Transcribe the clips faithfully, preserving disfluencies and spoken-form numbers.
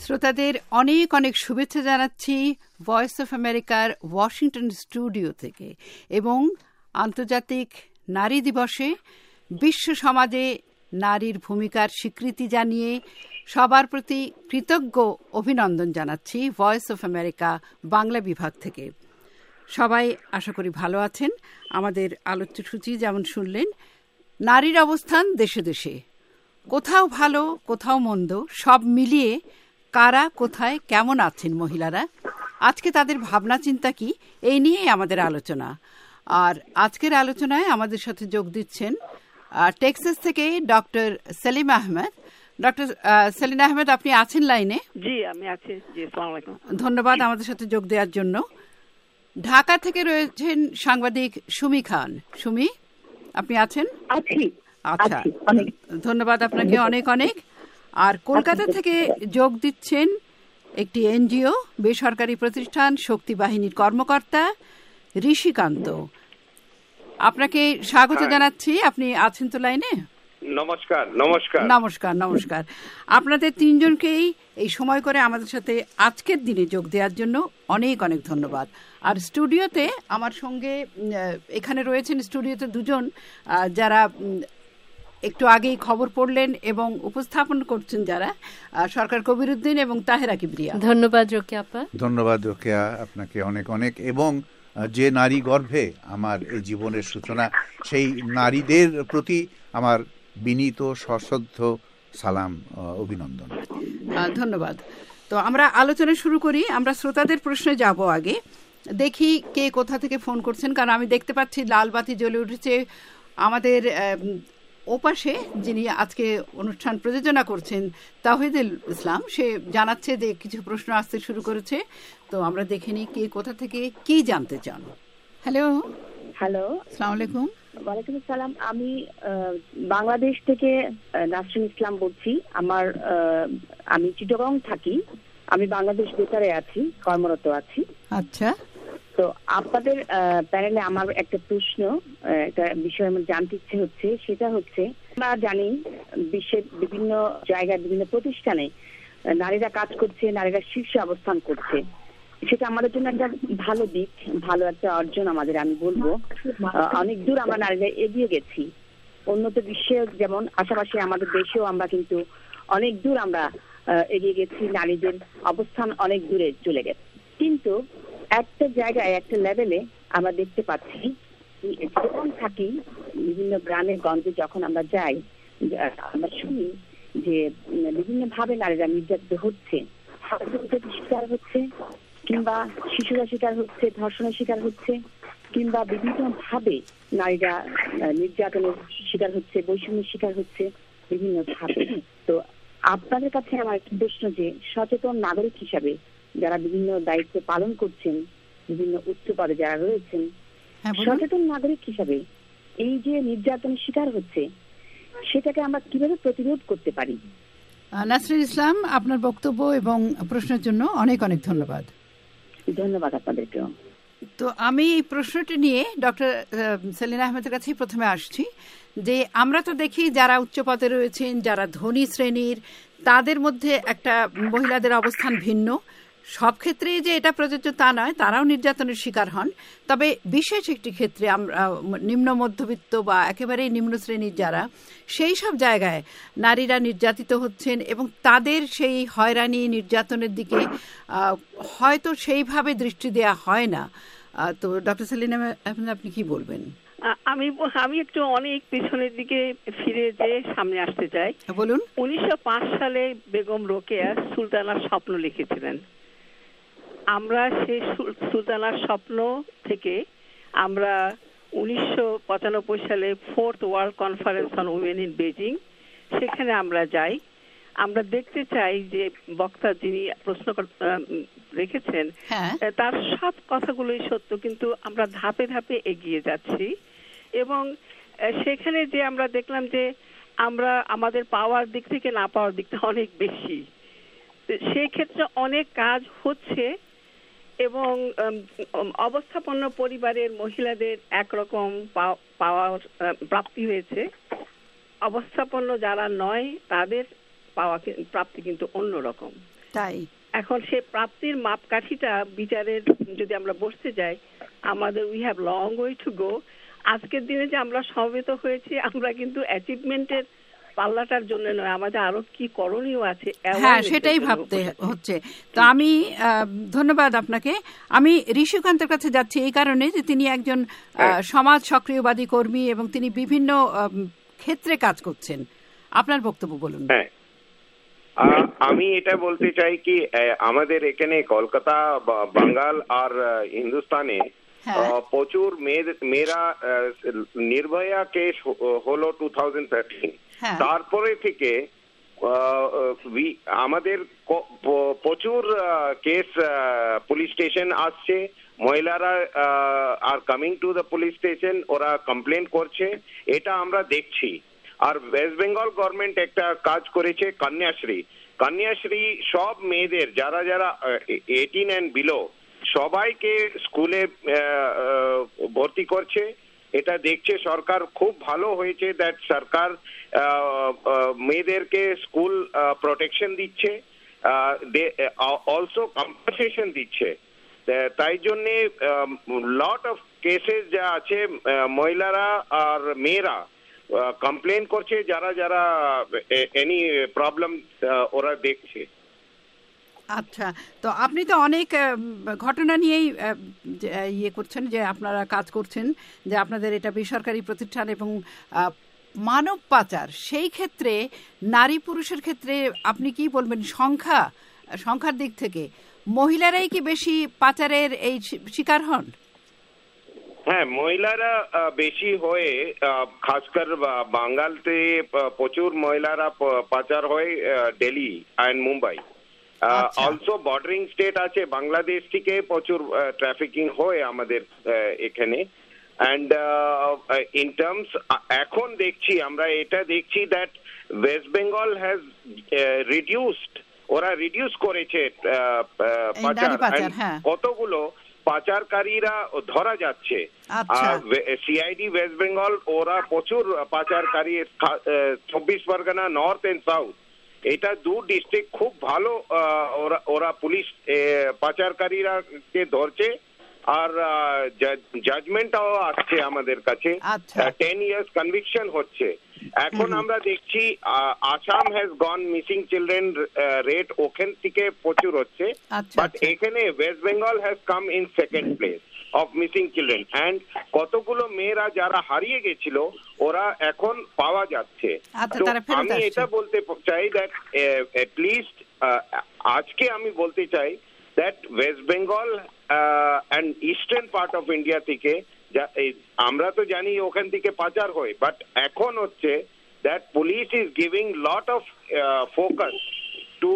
শ্রোতাদের অনেক অনেক শুভেচ্ছা জানাচ্ছি ভয়েস অফ আমেরিকার ওয়াশিংটন স্টুডিও থেকে এবং আন্তর্জাতিক নারী দিবসে বিশ্ব সমাজে নারীর ভূমিকার স্বীকৃতি জানিয়ে সবার প্রতি কৃতজ্ঞ অভিনন্দন জানাচ্ছি ভয়েস অফ আমেরিকা বাংলা বিভাগ থেকে। সবাই আশা করি ভালো আছেন। আমাদের আলোচ্যসূচি যেমন শুনলেন, নারীর অবস্থান দেশে দেশে, কোথাও ভালো কোথাও মন্দ, সব মিলিয়ে কারা কোথায় কেমন আছেন মহিলারা, আজকে তাদের ভাবনা চিন্তা কি, এই নিয়েই আমাদের আলোচনা। আর আজকের আলোচনায় আমাদের সাথে যোগ দিচ্ছেন টেক্সাস থেকে ডক্টর সেলিম আহমেদ। ডক্টর সেলিম আহমেদ, আপনি আছেন লাইনে? জি, আমি আছি। জি, আসসালামু আলাইকুম। ধন্যবাদ আমাদের সাথে যোগ দেওয়ার জন্য। ঢাকা থেকে রয়েছেন সাংবাদিক সুমি খান। সুমি, আপনি আছেন? আছি। আচ্ছা, ধন্যবাদ আপনাকে অনেক অনেক। আর কলকাতা থেকে যোগ দিচ্ছেন একটি এনজিও বেসরকারি প্রতিষ্ঠান শক্তি বাহিনীর কর্মকর্তা ঋষিকান্ত। আপনাকে স্বাগত জানাচ্ছি। আপনি আছেন তো লাইনে? নমস্কার। নমস্কার নমস্কার নমস্কার আপনাদের তিনজনকেই এই সময় করে আমাদের সাথে আজকের দিনে যোগ দেওয়ার জন্য অনেক অনেক ধন্যবাদ। আর স্টুডিওতে আমার সঙ্গে এখানে রয়েছেন স্টুডিওতে দুজন যারা একটু আগেই খবর পড়লেন এবং উপস্থাপন করছেন, যারা সরকার কবিরউদ্দিন এবং তাহেরা কিবরিয়া। ধন্যবাদ রোকেয়া আপা। ধন্যবাদ রোকেয়া, আপনাকে অনেক অনেক। এবং যে নারী গর্ভে আমার এই জীবনের সূচনা, সেই নারীদের প্রতি আমার বিনীত সশ্রদ্ধ সালাম, অভিনন্দন। ধন্যবাদ। তো আমরা আলোচনা শুরু করি। আমরা শ্রোতাদের প্রশ্নে যাব আগে। দেখি কে কোথা থেকে ফোন করছেন, কারণ আমি দেখতে পাচ্ছি লাল বাতি জ্বলে উঠেছে আমাদের ওপাশে, যিনি আজকে অনুষ্ঠান প্রযোজনা করছেন তাওহিদুল ইসলাম। সে জানাচ্ছে যে কিছু প্রশ্ন আসতে শুরু করেছে। তো আমরা দেখে নিই কে কোথা থেকে কি জানতে চান। হ্যালো হ্যালো আসসালামু আলাইকুম। ওয়ালাইকুম আসসালাম। আমি বাংলাদেশ থেকে নাসরিন ইসলাম বলছি। আমার আমি চিটাগং থাকি। আমি বাংলাদেশ বেতারে আছি, কর্মরত আছি। আচ্ছা, তো আপনাদের প্যানেলে আমার একটা প্রশ্ন, একটা বিষয় আমার জানতে ইচ্ছে হচ্ছে। সেটা হচ্ছে, আমরা জানি বিশ্বের বিভিন্ন জায়গায় বিভিন্ন প্রতিষ্ঠানে নারীরা কাজ করছে, নারীরা শীর্ষে অবস্থান করছে। সেটা আমাদের জন্য একটা ভালো দিক, ভালো একটা অর্জন আমাদের। আমি বলবো অনেক দূর আমরা নারীরা এগিয়ে গেছি। উন্নত বিশ্বে যেমন পাশাপাশি আমাদের দেশেও আমরা কিন্তু অনেক দূর আমরা এগিয়ে গেছি। নারীদের অবস্থান অনেক দূরে চলে গেছে। কিন্তু একটা জায়গায়, একটা লেভেলে আমরা দেখতে পাচ্ছি, যখন থাকি বিভিন্ন গ্রামে গঞ্জে, যখন আমরা যাই, আমরা শুনি যে বিভিন্ন ভাবে নারীরা নির্যাতিত হচ্ছে, শিকার হচ্ছে, কিংবা শিশুরা শিকার হচ্ছে, ধর্ষণের শিকার হচ্ছে, কিংবা বিভিন্ন ভাবে নারীরা নির্যাতনের শিকার হচ্ছে, বৈষম্যের শিকার হচ্ছে বিভিন্ন ভাবে। তো আপনাদের কাছে আমার একটা প্রশ্ন, যে সচেতন নাগরিক হিসাবে যারা বিভিন্ন দায়িত্ব পালন করছেন, বিভিন্ন উচ্চ পদে যারা রয়েছেন, সচেতন নাগরিক হিসাবে এই যে নির্যাতনের শিকার হচ্ছে, সেটাকে আমরা কিভাবে প্রতিরোধ করতে পারি? নাসরিন ইসলাম, আপনার বক্তব্য এবং প্রশ্নের জন্য অনেক অনেক ধন্যবাদ। ধন্যবাদ আপনাদেরকেও। তো আমি এই প্রশ্নটি নিয়ে ডক্টর সেলিম আহমেদের কাছেই প্রথমে আসছি, যে আমরা তো দেখি যারা উচ্চ পদে রয়েছেন, যারা ধনী শ্রেণীর, তাদের মধ্যে একটা মহিলাদের অবস্থান ভিন্ন। সব ক্ষেত্রে যে এটা প্রযোজ্য তা নয়, তারাও নির্যাতনের শিকার হন। তবে বিশেষ একটি ক্ষেত্রে আমরা নিম্ন মধ্যবিত্ত বা একেবারেই নিম্ন শ্রেণীর যারা, সেই সব জায়গায় নারীরা নির্যাতিত হচ্ছেন এবং তাদের সেই হয়রানি নির্যাতনের দিকে হয়তো সেইভাবে দৃষ্টি দেওয়া হয় না। তো ডক্টর সেলিম আহমেদ, আপনি কি বলবেন? আমি আমি একটু অনেক পিছনের দিকে ফিরে যেয়ে সামনে আসতে চাই। বলুন। উনিশশো পাঁচ সালে বেগম রোকেয়া সুলতানার স্বপ্ন লিখেছিলেন। আমরা সেই সুলতানার স্বপ্ন থেকে আমরা উনিশশো পঁচানব্বই সালে fourth world conference on women in Beijing, সেখানে আমরা যাই। আমরা দেখতে চাই যে বক্তা যিনি প্রশ্ন রেখেছেন তার সব কথাগুলোই সত্য, কিন্তু আমরা ধাপে ধাপে এগিয়ে যাচ্ছি। এবং সেখানে যে আমরা দেখলাম যে আমরা আমাদের পাওয়ার দিক থেকে না পাওয়ার দিকটা অনেক বেশি। সেই ক্ষেত্রে অনেক কাজ হচ্ছে এবং অবস্থাপন্ন পরিবারের মহিলাদের একরকম পাওয়ার প্রাপ্তি হয়েছে, অবস্থাপন্ন যারা নয় তাদের পাওয়া প্রাপ্তি কিন্তু অন্যরকম। তাই এখন সে প্রাপ্তির মাপকাঠিটা বিচারের যদি আমরা বসতে যাই, আমাদের we have long way to go. আজকের দিনে যে আমরা সমবেত হয়েছি, আমরা কিন্তু অ্যাচিভমেন্টের পাল্লাটার জন্য নয়, আমাদের আরো কি করণীয় আছে হ্যাঁ সেটাই ভাবতে হচ্ছে। তো আমি ধন্যবাদ আপনাকে। আমি ঋষিকান্তের কাছে যাচ্ছি এই কারণে যে তিনি একজন সমাজ সক্রিয়বাদী কর্মী এবং তিনি বিভিন্ন ক্ষেত্রে কাজ করছেন। আপনার বক্তব্য বলুন। হ্যাঁ, আমি এটা বলতে চাই কি আমাদের এখানে কলকাতা, বাঙ্গাল আর হিন্দুস্তানে প্রচুর মেয়েরা নির্ভয়া কেস হলো টু থাউজেন্ড থার্টিন, তারপরে থেকে আমাদের প্রচুর কেস পুলিশ স্টেশন আসছে, মহিলারা আর coming to the police station, ওরা কমপ্লেন করছে, এটা আমরা দেখছি। আর ওয়েস্ট বেঙ্গল গভর্নমেন্ট একটা কাজ করেছে কন্যাশ্রী। কন্যাশ্রী সব মেয়েদের যারা যারা এইটিন অ্যান্ড বিলো সবাইকে স্কুলে ভর্তি করছে, এটা দেখছে সরকার। খুব ভালো হয়েছে দ্যাট সরকার মেয়েদেরকে স্কুল প্রোটেকশন দিচ্ছে, অলসো কম্পেনসেশন দিচ্ছে। তাই জন্যে লট অফ কেসেস যা আছে মহিলারা আর মেয়েরা কমপ্লেন করছে, যারা যারা এনি প্রবলেম ওরা দেখছে। আচ্ছা, তো আপনি তো অনেক ঘটনা নিয়েই ইয়ে করছেন, যে আপনারা কাজ করছেন, যে আপনাদের এটা বেসরকারি প্রতিষ্ঠান এবং মানব পাচার, সেই ক্ষেত্রে নারী পুরুষের ক্ষেত্রে আপনি কি বলবেন? সংখ্যা সংখ্যার দিক থেকে মহিলারাই কি বেশি পাচারের এই শিকার হন? হ্যাঁ, মহিলারা বেশি হয়ে, খাস করে বাঙ্গালতে প্রচুর মহিলারা পাচার হয়, Delhi and Mumbai. Also bordering state আছে বাংলাদেশ থেকে প্রচুর ট্রাফিকিং হয় আমাদের এখানে। অ্যান্ড ইন টার্মস এখন দেখছি আমরা এটা দেখছি that West Bengal has reduced, ওরা রিডিউস করেছে পাচার। কতগুলো পাচারকারীরা ধরা যাচ্ছে। সিআইডি ওয়েস্ট বেঙ্গল ওরা প্রচুর পাচারকারী, চব্বিশ পরগনা নর্থ এন্ড সাউথ, এটা দু ডিস্ট্রিক্ট খুব ভালো ওরা ওরা পুলিশ পাচারকারীরা কে ধরছে, আর জাজমেন্টও আসছে আমাদের কাছে, টেন ইয়ার্স কনভিকশন হচ্ছে। এখন আমরা দেখছি Assam has gone missing children rate ওখান থেকে প্রচুর হচ্ছে, বাট এখানে West Bengal has come in second place of missing children. And কতগুলো মেয়েরা যারা হারিয়ে গেছিল ওরা এখন পাওয়া যাচ্ছে। তো আমি এটা বলতে চাই দ্যাট এটলিস্ট আজকে আমি বলতে চাই that West Bengal and eastern part of India থেকে, আমরা তো জানি ওখান থেকে পাচার হয়, বাট এখন হচ্ছে that police is giving lot of focus to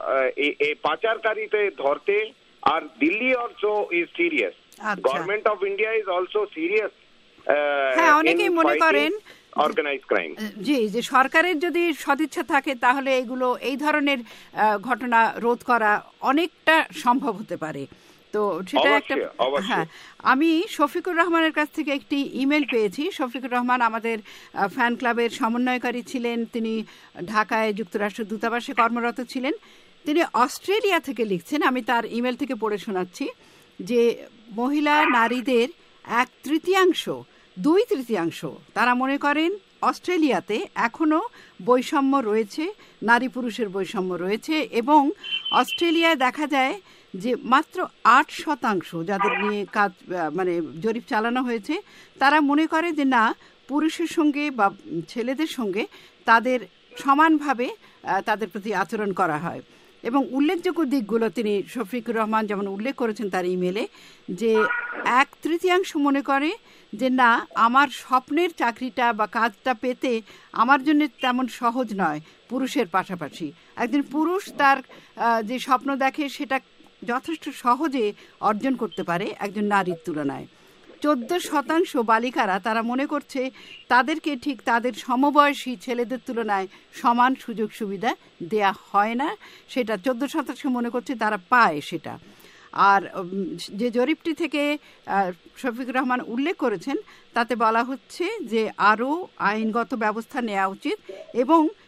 এই পাচারকারীতে ধরতে। আর Delhi also is serious, government of India is also serious. হ্যাঁ, অনেকেই মনে করেন অর্গানাইজড ক্রাইম। জি, যে সরকারের যদি সদিচ্ছা থাকে তাহলে এগুলো এই ধরনের ঘটনা রোধ করা অনেকটা সম্ভব হতে পারে। তো সেটা একটা, হ্যাঁ, আমি শফিকুর রহমানের কাছ থেকে একটি ইমেল পেয়েছি। শফিকুর রহমান আমাদের ফ্যান ক্লাবের সমন্বয়কারী ছিলেন, তিনি ঢাকায় যুক্তরাষ্ট্র দূতাবাসে কর্মরত ছিলেন। তিনি অস্ট্রেলিয়া থেকে লিখছেন, আমি তার ইমেল থেকে পড়ে শোনাচ্ছি, যে মহিলা নারীদের এক তৃতীয়াংশ দুই তৃতীয়াংশ তারা মনে করেন অস্ট্রেলিয়াতে এখনও বৈষম্য রয়েছে, নারী পুরুষের বৈষম্য রয়েছে, এবং অস্ট্রেলিয়ায় দেখা যায় যে মাত্র আট শতাংশ যাদের নিয়ে কাজ মানে জরিপ চালানো হয়েছে তারা মনে করে যে না, পুরুষের সঙ্গে বা ছেলেদের সঙ্গে তাদের সমানভাবে তাদের প্রতি আচরণ করা হয়। এবং উল্লেখযোগ্য দিকগুলো তিনি শফিকুর রহমান যেমন উল্লেখ করেছেন তার ইমেলে, যে এক তৃতীয়াংশ মনে করে যে না, আমার স্বপ্নের চাকরিটা বা কাজটা পেতে আমার জন্য তেমন সহজ নয় পুরুষের পাশাপাশি। একজন পুরুষ তার যে স্বপ্ন দেখে সেটা যথেষ্ট সহজে অর্জন করতে পারে একজন নারীর তুলনায়। চোদ্দ শতাংশ বালিকারা তারা মনে করছে তাদেরকে ঠিক তাদের সমবয়সী ছেলেদের তুলনায় সমান সুযোগ সুবিধা দেয়া হয় না, সেটা চোদ্দ শতাংশ মনে করছে তারা পায় সেটা। আর যে জরিপটি থেকে শফিকুর রহমান উল্লেখ করেছেন তাতে বলা হচ্ছে যে আরও আইনগত ব্যবস্থা নেওয়া উচিত এবং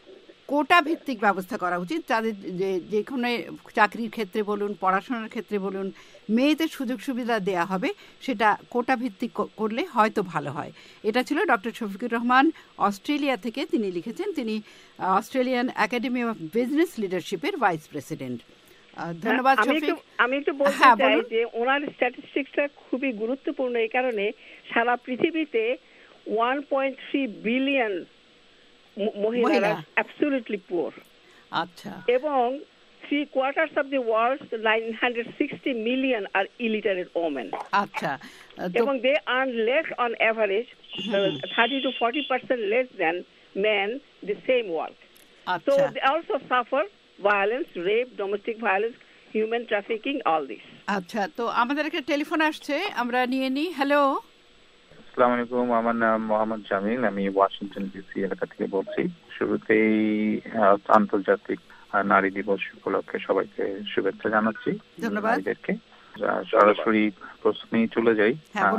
কোটা ভিত্তিক ব্যবস্থা করা উচিত, তাদের যে কোনো চাকরির ক্ষেত্রে বলুন, পড়াশোনার ক্ষেত্রে বলুন, মেয়েদের সুযোগ সুবিধা দেয়া হবে, সেটা কোটা ভিত্তিক করলে হয়তো ভালো হয়। এটা ছিল ডক্টর শফিকুর রহমান, অস্ট্রেলিয়া থেকে তিনি লিখেছেন। তিনি অস্ট্রেলিয়ান একাডেমি অফ বিজনেস লিডারশিপের ভাইস প্রেসিডেন্ট। ধন্যবাদ শফিক। আমি একটু বলতে চাই যে ওনার স্ট্যাটিস্টিক্সটা খুবই গুরুত্বপূর্ণ, এই কারণে সারা পৃথিবীতে ওয়ান পয়েন্ট থ্রি বিলিয়ন মহিলারা অ্যাবসলিউটলি পুয়ার। আচ্ছা। এবং three quarters of the world's nine hundred sixty million are illiterate women. আচ্ছা। এবং they earn less on average, uh, thirty to forty percent less than men the same work. আচ্ছা। So they also suffer violence, rape, domestic violence, human trafficking, all this. আচ্ছা, তো আমাদের একটা telephone আসছে, আমরা নিয়ে নিই। হ্যালো। আসসালামু আলাইকুম, আমার নাম মোহাম্মদ জামিল, আমি ওয়াশিংটন ডিসি এলাকা থেকে বলছি। শুরুতেই আন্তর্জাতিক নারী দিবস উপলক্ষে সবাইকে শুভেচ্ছা জানাচ্ছি। ধন্যবাদ। নারীদেরকে সরাসরি প্রশ্নে চলে যাই।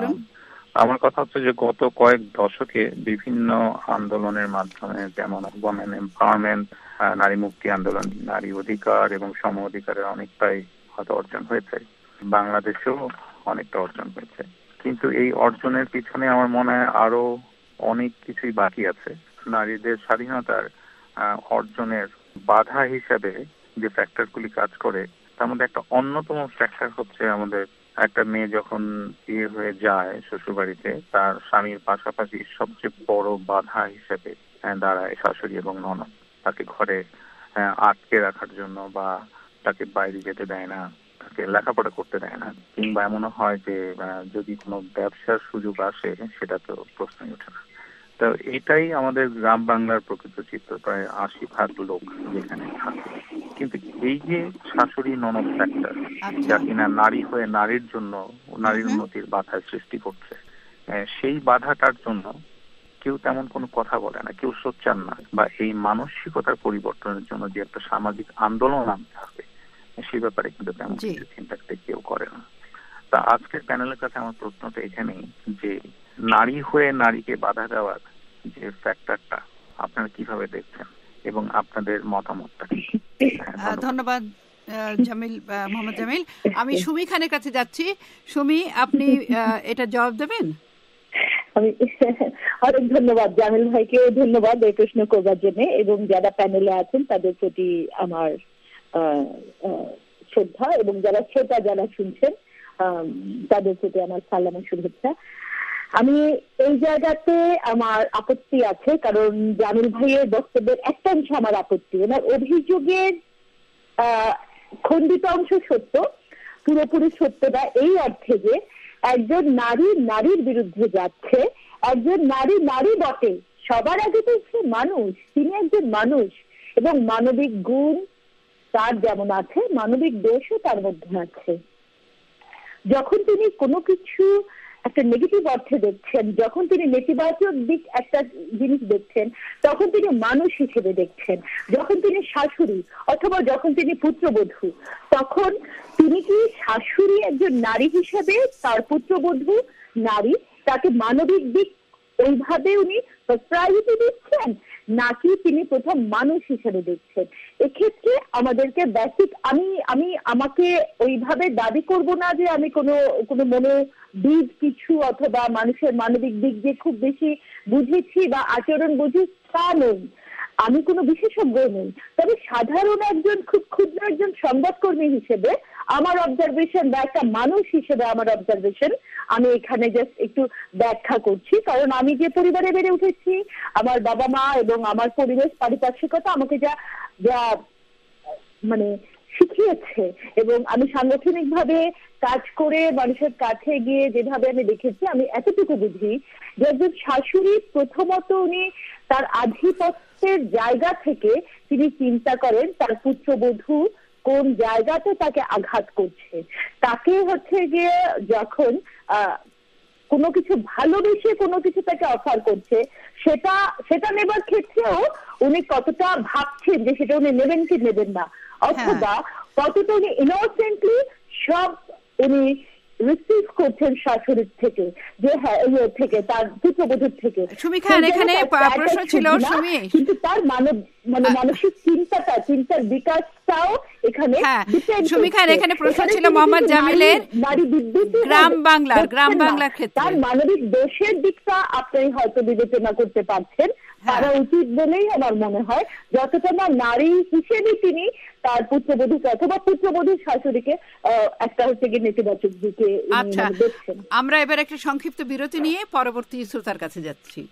আমার কথা হচ্ছে যে গত কয়েক দশকে বিভিন্ন আন্দোলনের মাধ্যমে, যেমন ওমেন এম্পাওয়ারমেন্ট, নারী মুক্তি আন্দোলন, নারী অধিকার এবং সম অধিকারের অনেকটাই হয়তো অর্জন হয়েছে, বাংলাদেশেও অনেকটা অর্জন হয়েছে। কিন্তু এই অর্জনের পিছনে আমার মনে হয় আরো অনেক কিছুই বাকি আছে। নারীদের স্বাধীনতার অর্জনের বাধা হিসেবে যে ফ্যাক্টরগুলি কাজ করে, তার মধ্যে একটা অন্যতম ফ্যাক্টর হচ্ছে আমাদের একটা মেয়ে যখন বিয়ে হয়ে যায় শ্বশুরবাড়িতে, তার স্বামীর পাশাপাশি সবচেয়ে বড় বাধা হিসেবে দাঁড়ায় শাশুড়ি এবং ননদ। তাকে ঘরে আটকে রাখার জন্য, বা তাকে বাইরে যেতে দেয় না, তাকে লেখাপড়া করতে দেয় না, কিংবা এমনও হয় যে যদি কোনো ব্যবসার সুযোগ আসে সেটা তো প্রশ্নই ওঠে না। তো এটাই আমাদের গ্রাম বাংলার প্রকৃত চিত্র, প্রায় আশি ভাগ লোক যেখানে থাকে। কিন্তু এই যে শাশুড়ি ননদ ফ্যাক্টর, যা কিনা নারী হয়ে নারীর জন্য, নারীর উন্নতির বাধা সৃষ্টি করছে, সেই বাধাটার জন্য কেউ তেমন কোনো কথা বলে না, কেউ সোচ্চার না, বা এই মানসিকতার পরিবর্তনের জন্য যে একটা সামাজিক আন্দোলন আনতে হবে সেই ব্যাপারে কিন্তু তেমন কিছু চিন্তা কেউ করে না। তা আজকের প্যানেলের কাছে আমার প্রশ্নটা এখানেই যে নারী হয়ে নারীকে বাধা দেওয়ার যে ফ্যাক্টরটা আপনারা কিভাবে দেখছেন এবং আপনাদের মতামতটা কি? ধন্যবাদ জামিল, মোহাম্মদ জামিল। আমি সুমি খানের কাছে যাচ্ছি। সুমি, আপনি এটা জবাব দেবেন? আমি অনেক ধন্যবাদ জামিল ভাইকেও ধন্যবাদ এই প্রশ্ন করবার জন্য, এবং যারা প্যানেলে আছেন তাদের প্রতি আমার শ্রদ্ধা, এবং যারা শ্রোতা যারা শুনছেন তাদের প্রতি আমার সালাম ও শুভেচ্ছা। আমি এই জায়গাতে আমার আপত্তি আছে, কারণ জামিল ভাইয়ের বক্তব্যের একটা অংশ আমার আপত্তি। ওনার অভিযোগের আহ খণ্ডিত অংশ সত্য, পুরোপুরি সত্যটা এই অর্থে যে একজন নারী নারীর বিরুদ্ধে যাচ্ছে, একজন নারী নারী বটে, সবার আগে তো সে মানুষ, তিনি একজন মানুষ, এবং মানবিক গুণ তার যেমন আছে, মানবিক দোষও তার মধ্যে আছে। যখন তিনি কোনো কিছু একটা নেগেটিভ অর্থে দেখছেন, যখন তিনি নেতিবাচক দিক একটা জিনিস দেখছেন, তখন তিনি মানুষ হিসেবে দেখছেন। যখন তিনি শাশুড়ি অথবা যখন তিনি পুত্রবধূ, তখন তিনি কি শাশুড়ি একজন নারী হিসেবে, তার পুত্রবধূ নারী, তাকে মানবিক দিক ওইভাবে উনি প্রায়োরিটি দিচ্ছেন, নাকি তিনি প্রথম মানুষ হিসেবে দেখছেন? এক্ষেত্রে আমাদেরকে বেসিক, আমি আমি আমাকে ওইভাবে দাবি করব না যে আমি কোনো কোনো মনে বীজ কিছু অথবা মানুষের মানবিক দিক দিয়ে খুব বেশি বুঝেছি বা আচরণ বুঝি, তা নই। আমি কোনো বিশেষজ্ঞ নই, তবে সাধারণ একজন খুব ক্ষুদ্র একজন সংবাদকর্মী হিসেবে আমার অবজারভেশন বা একটা মানুষ হিসেবে আমার অবজারভেশন আমি এখানে জাস্ট একটু ব্যাখ্যা করছি। কারণ আমি যে পরিবারে বেড়ে উঠেছি, আমার বাবা মা এবং আমার পরিবেশ পারিপার্শ্বিকতা আমাকে যা যা মানে শিখিয়েছে, এবং আমি সাংগঠনিক ভাবে কাজ করে মানুষের কাছে গিয়ে যেভাবে আমি দেখেছি, আমি এতটুকু বুঝি যে একজন শাশুড়ি প্রথমত উনি তার আধিপত্যের জায়গা থেকে তিনি চিন্তা করেন তার পুত্রবধূ কোন জায়গাতে তাকে আঘাত করছে, তাকে হচ্ছে গিয়ে যখন আহ কোনো কিছু ভালোবেসে কোনো কিছু তাকে অফার করছে, সেটা সেটা নেবার ক্ষেত্রেও উনি কতটা ভাবছেন যে সেটা উনি নেবেন কি নেবেন না, অথবা কতটা উনি ইনোসেন্টলি সব উনি রিসিভ করছেন শাশুড়ির থেকে, যে হ্যাঁ ইয়ে থেকে, তার পুত্রবধূর থেকে। সুমি খান, এখানে প্রশ্ন ছিল সুমি, কিন্তু তার মানব মানে মানসিক চিন্তাটা, চিন্তার বিকাশটাও এখানে। সুমি খান, এখানে প্রশ্ন ছিল মোহাম্মদ জামিলের নারী বিদ্যুৎ গ্রাম বাংলার গ্রাম বাংলার ক্ষেত্রে তার মানবিক দোষের দিকটা আপনি হয়তো বিবেচনা করতে পারছেন, তারা উচিত বলেই আমার মনে হয়। যতটা না নারী হিসেবে তিনি তার পুত্রবধূকে অথবা পুত্রবধূর শাশুড়িকে একটা হচ্ছে গিয়ে নেতিবাচক দিকে দেখছেন। আমরা এবার একটা সংক্ষিপ্ত বিরতি নিয়ে পরবর্তী শ্রোতার কাছে যাচ্ছি।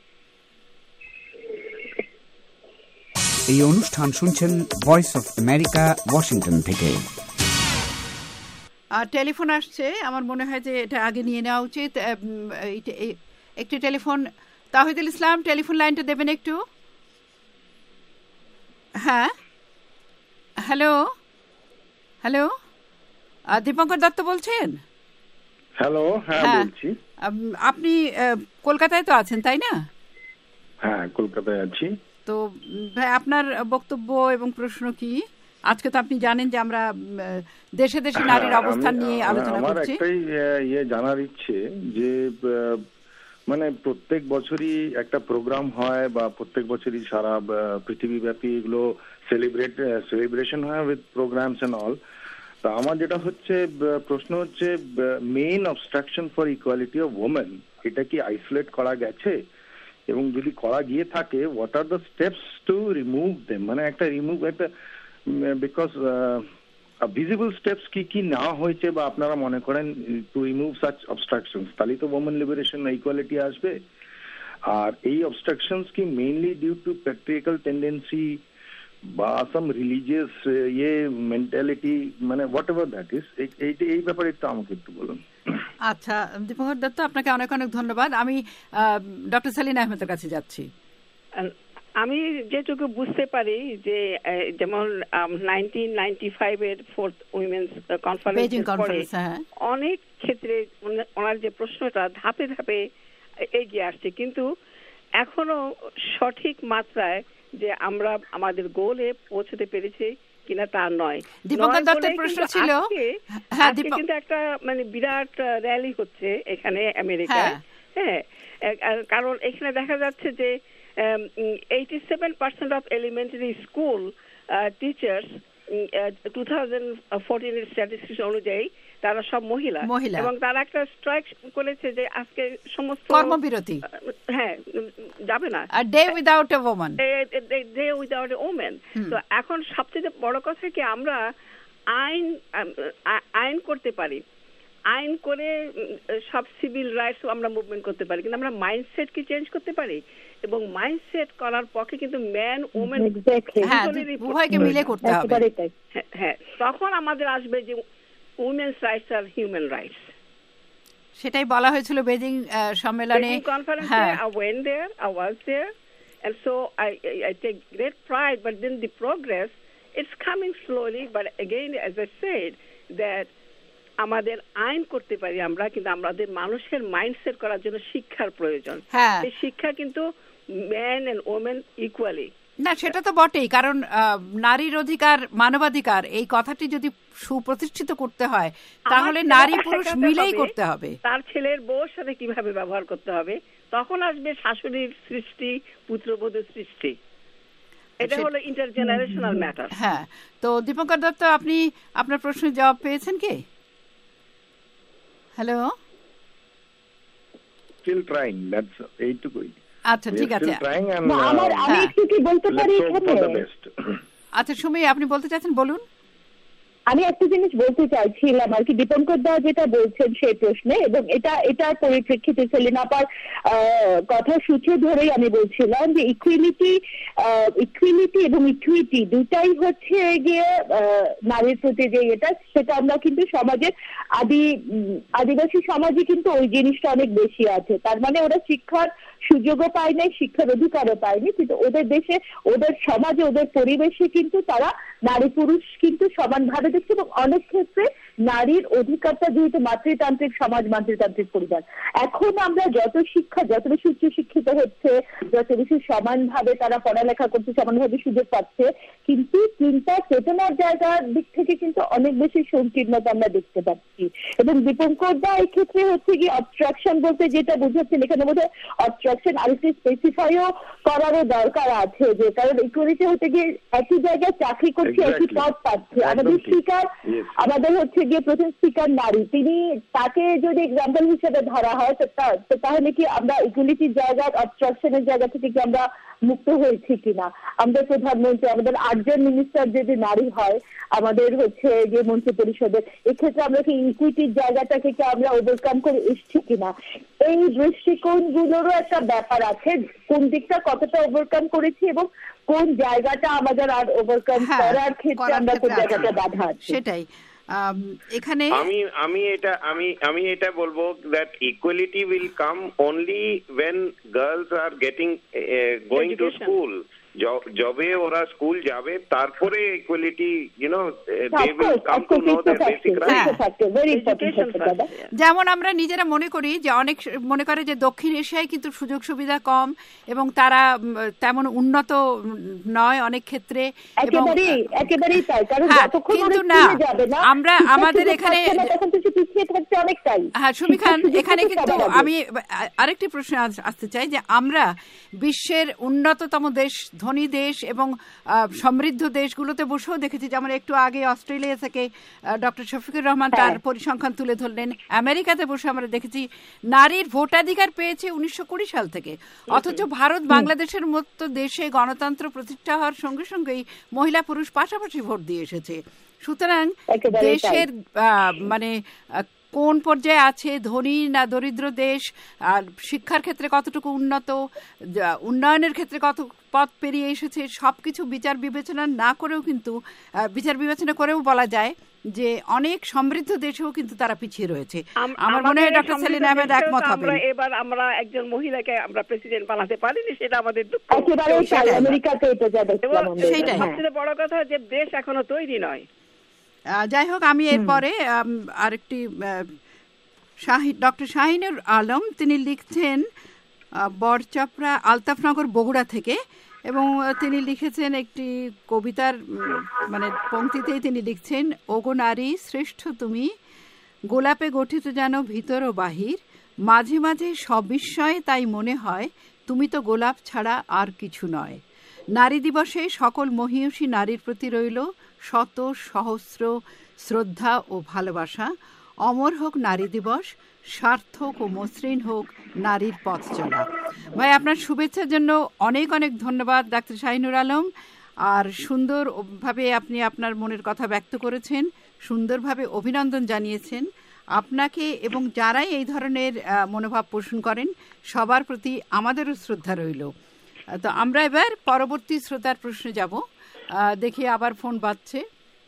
এই অনুষ্ঠান শুনছেন ভয়েস অফ আমেরিকা, ওয়াশিংটন থেকে। টেলিফোন আসছে, আমার মনে হয় যে এটা আগে নিয়ে নেওয়া উচিত। একটি টেলিফোন, তাহিদুল ইসলাম, টেলিফোন লাইনটা দেবেন একটু। হ্যাঁ, হ্যালো হ্যালো, দীপঙ্কর দত্ত বলছেন? হ্যালো, হ্যাঁ বলছি। আপনি কলকাতায় তো আছেন, তাই না? হ্যাঁ, কলকাতায় আছি। তো ভাই, আপনার বক্তব্য এবং প্রশ্ন কি? আজকে তো আপনি জানেন যে আমরা দেশে দেশে নারীর অবস্থান নিয়ে আলোচনা করছি। আমার একটাই ইয়ে জানার ইচ্ছে যে মানে প্রত্যেক বছরই একটা প্রোগ্রাম হয় বা প্রত্যেক বছরই সারা পৃথিবীব্যাপী এগুলো সেলিব্রেট সেলিব্রেশন হয় উইথ প্রোগ্রামস এন্ড অল। তা আমার যেটা হচ্ছে প্রশ্ন হচ্ছে, main obstruction for equality of women, এটা কি আইসোলেট করা গেছে? এবং যদি করা গিয়ে থাকে, what are the steps to remove them? মানে একটা রিমুভ একটা বিকজ ভিজিবল স্টেপস কি কি নেওয়া হয়েছে বা আপনারা মনে করেন টু রিমুভ সাচ অবস্ট্রাকশনস, তাহলেই তো ওমেন লিবারেশন ইকুয়ালিটি আসবে। আর এই অবস্ট্রাকশনস কি mainly due to practical tendency বা সাম রিলিজিয়াস ইয়ে মেন্টালিটি, মানে হোয়াট এভার দ্যাট ইজ, এই ব্যাপারে একটু আমাকে একটু বলুন। আচ্ছা, দীপঙ্কর দত্ত, আপনাকে অনেক অনেক ধন্যবাদ। আমি ডক্টর সেলিনা আহমেদের কাছে যাচ্ছি। আমি যেটুকু বুঝতে পারি যে যেমন নাইনটিন নাইনটি ফাইভ এর ফোর্থ উইমেন্স কনফারেন্স অনেক ক্ষেত্রে ওনার যে প্রশ্নটা ধাপে ধাপে এগিয়ে আসছে, কিন্তু এখনো সঠিক মাত্রায় যে আমরা আমাদের গোলে পৌঁছতে পেরেছি কিনা তা নয়। দীপঙ্কর দত্তের প্রশ্ন ছিল, কিন্তু একটা মানে বিরাট র্যালি হচ্ছে এখানে আমেরিকায়। হ্যাঁ, কারণ এখানে দেখা যাচ্ছে যে eighty-seven percent of elementary school uh, teachers twenty fourteen এর স্ট্যাটিস্টিক্স অনুযায়ী তারা সব মহিলা, এবং তারা একটা স্ট্রাইক করেছে যে আজকে সমস্ত কর্মবিরতি হ্যাঁ যাবে না, day without a woman, day without a woman. তো এখন সবচেয়ে বড় কথা কি, আমরা আইন আইন করতে পারি, আইন করে সব সিভিল রাইটস আমরা মুভমেন্ট করতে পারি, কিন্তু আমরা মাইন্ডসেট কি চেঞ্জ করতে পারি? এবং মাইন্ডসেট করার পক্ষে কিন্তু ম্যান ওমেন উভয়কে মিলে করতে হবে। হ্যাঁ, তখন আমাদের আসবে যে উইমেন্স রাইটস আর হিউম্যান রাইটস। সেটাই বলা হয়েছিল বেজিং সম্মেলনে, কনফারেন্সে। I went there, I was there, and so I I take great pride, but then the progress, it's coming slowly, but again, as I said, that আমাদের আইন করতে পারি আমরা, কিন্তু আমাদের মানুষের মাইন্ডসেট করার জন্য শিক্ষার প্রয়োজন। এই শিক্ষা কিন্তু ম্যান এন্ড ওমেন ইকুয়ালি না, সেটা তো বটেই, কারণ নারীর অধিকার, মানবাধিকার এই কথাটি যদি সুপ্রতিষ্ঠিত করতে হয় তাহলে নারী পুরুষ মিলেই করতে হবে। তার ছেলের বউর সাথে কিভাবে ব্যবহার করতে হবে, তখন আসবে শাশুড়ির সৃষ্টি, পুত্রবধূর সৃষ্টি। এটা হলো ইন্টারজেনারেশনাল ম্যাটার। হ্যাঁ, তো দীপঙ্কর দত্ত, আপনি আপনার প্রশ্নের জবাব পেয়েছেন কি? হ্যালো, স্টিল ট্রাইং, দ্যাটস এইটুকুই। আচ্ছা, ঠিক আছে। আমার আমি একটু কি বলতে পারি এখানে? আচ্ছা সুমি, আপনি বলতে চাচ্ছেন, বলুন। আমি একটা জিনিস বলতে চাইছিলাম আর কি, দীপঙ্কর দা যেটা বলছেন সেই প্রশ্নে, এবং এটা এটার পরিপ্রেক্ষিতে সেলিনাপার কথা সূচে ধরেই আমি বলছিলাম যে ইকুয়ালিটি ইকুয়ালিটি এবং ইকুইটি দুটাই হচ্ছে গিয়ে নারীর প্রতি যে এটা, সেটা আমরা কিন্তু সমাজের আদি আদিবাসী সমাজে কিন্তু ওই জিনিসটা অনেক বেশি আছে। তার মানে ওরা শিক্ষার সুযোগও পায় নাই, শিক্ষার অধিকারও পায়নি, কিন্তু ওদের দেশে, ওদের সমাজে, ওদের পরিবেশে কিন্তু তারা নারী পুরুষ কিন্তু সমানভাবে দেখছে, এবং অনেক ক্ষেত্রে নারীর অধিকারটা যেহেতু মাতৃতান্ত্রিক সমাজ, মাতৃতান্ত্রিক পরিবার, এখন আমরা যত শিক্ষা, যত বেশি উচ্চ শিক্ষিত হচ্ছে, যত বেশি সমানভাবে তারা পড়ালেখা করছে, সমানভাবে সুযোগ পাচ্ছে, কিন্তু চিন্তা চেতনার জায়গার দিক থেকে কিন্তু অনেক বেশি সংকীর্ণতা আমরা দেখতে পাচ্ছি। এবং দীপঙ্কর দা এই ক্ষেত্রে হচ্ছে কি অবস্ট্রাকশন বলতে যেটা বুঝাচ্ছেন, এখানে বোধ হয় অবস্ট্রাকশন আরেকটু স্পেসিফাইও করারও দরকার আছে, যে কারণ ইকুয়ালিটি হতে গিয়ে একই জায়গায় চাকরি করছে, একই পদ পাচ্ছে। আমাদের স্পিকার, আমাদের হচ্ছে গিয়ে প্রথম স্পিকার নারী, তিনি, তাকে যদি এক্সাম্পল হিসেবে ধরা হয় তো তাহলে কি আমরা ইকুয়ালিটির জায়গা, অবস্ট্রাকশনের জায়গা থেকে কি আমরা মুক্ত হয়েছি কিনা? আমাদের প্রধানমন্ত্রী, আমাদের আটজন মিনিস্টার যদি নারী হয়, আমাদের হচ্ছে যে মন্ত্রী পরিষদের, এক্ষেত্রে আমরা কি ইকুইটির জায়গাটাকে কি আমরা ওভারকাম করে এসছি কিনা? এই দৃষ্টিকোণ গুলোরও একটা ব্যাপার আছে, কোন দিকটা কতটা ওভারকাম করেছি এবং কোন জায়গাটা আমাদের আর ওভারকাম করার ক্ষেত্রে আমরা কোন জায়গাটা বাধা আছে, সেটাই এখানে আমি আমি এটা আমি আমি এটা বলবো that equality will come only when girls are getting going to school. যবে ওরা স্কুল যাবে তারপরে equality, you know, they will come to know their basic right. যেমন আমরা নিজেরা মনে করি যে অনেক মনে করে যে দক্ষিণ এশিয়ায় কিন্তু সুযোগ সুবিধা কম এবং তারা তেমন উন্নত নয় অনেক ক্ষেত্রে, একেবারেই তাই, কারণ যতক্ষণ কিন্তু না আমরা আমাদের এখানে, হ্যাঁ সুমি খান, এখানে কিন্তু আমি আরেকটি প্রশ্ন আসতে চাই যে আমরা বিশ্বের উন্নততম দেশ, ধনী দেশ এবং সমৃদ্ধ দেশগুলোতে বসেও দেখেছি, যেমন একটু আগে অস্ট্রেলিয়া থেকে ডক্টর শফিকুর রহমান তার পরিসংখ্যান তুলে ধরলেন, আমেরিকাতে বসে আমরা দেখেছি নারীর ভোটাধিকার পেয়েছে উনিশশো কুড়ি সাল থেকে, অথচ ভারত বাংলাদেশের মতো দেশে গণতন্ত্র প্রতিষ্ঠা হওয়ার সঙ্গে সঙ্গেই মহিলা পুরুষ পাশাপাশি ভোট দিয়ে এসেছে। সুতরাং দেশের মানে কোন পর্যায়ে আছে, ধনী না দরিদ্র দেশ, আর শিক্ষার ক্ষেত্রে কতটুকু উন্নত, উন্নয়নের ক্ষেত্রে কত পথ পেরিয়ে এসেছে, সবকিছু বিচার বিবেচনা না করেও কিন্তু বিচার বিবেচনা করেও বলা যায় যে অনেক সমৃদ্ধ দেশেও কিন্তু তারা পিছিয়ে রয়েছে। আমার মনে হয় ডক্টর সেলিনা আহমেদ একমত হবেন। এবার আমরা একজন মহিলাকে আমরা প্রেসিডেন্ট বানাতে পারিনি, সেটা আমাদের দুঃখ। সেটাই সবচেয়ে বড় কথা যে দেশ এখনো তৈরি নয়। যাই হোক, আমি এরপরে আরেকটি ডক্টর শাহিনুর আলম, তিনি লিখছেন বরচাপড়া আলতাফনগর বগুড়া থেকে, এবং তিনি লিখেছেন একটি কবিতার মানে পংক্তিতেই তিনি লিখছেন, ওগো নারী শ্রেষ্ঠ তুমি, গোলাপে গঠিত যেন ভিতর ও বাহির, মাঝে মাঝে সবিস্ময়ে তাই মনে হয় তুমি তো গোলাপ ছাড়া আর কিছু নয়। নারী দিবসে সকল মহিয়সী নারীর প্রতি রইল শত সহস্র শ্রদ্ধা ও ভালোবাসা। অমর হোক নারী দিবস, সার্থক ও মসৃণ হোক নারীর পথ চলা। ভাই, আপনার শুভেচ্ছার জন্য অনেক অনেক ধন্যবাদ ডাক্তার শাহিনুর আলম। আর সুন্দরভাবে আপনি আপনার মনের কথা ব্যক্ত করেছেন, সুন্দরভাবে অভিনন্দন জানিয়েছেন আপনাকে এবং যারাই এই ধরনের মনোভাব পোষণ করেন সবার প্রতি আমাদেরও শ্রদ্ধা রইল। তো আমরা এবার পরবর্তী শ্রোতার প্রশ্নে যাব। দেখি আবার ফোন বাজছে।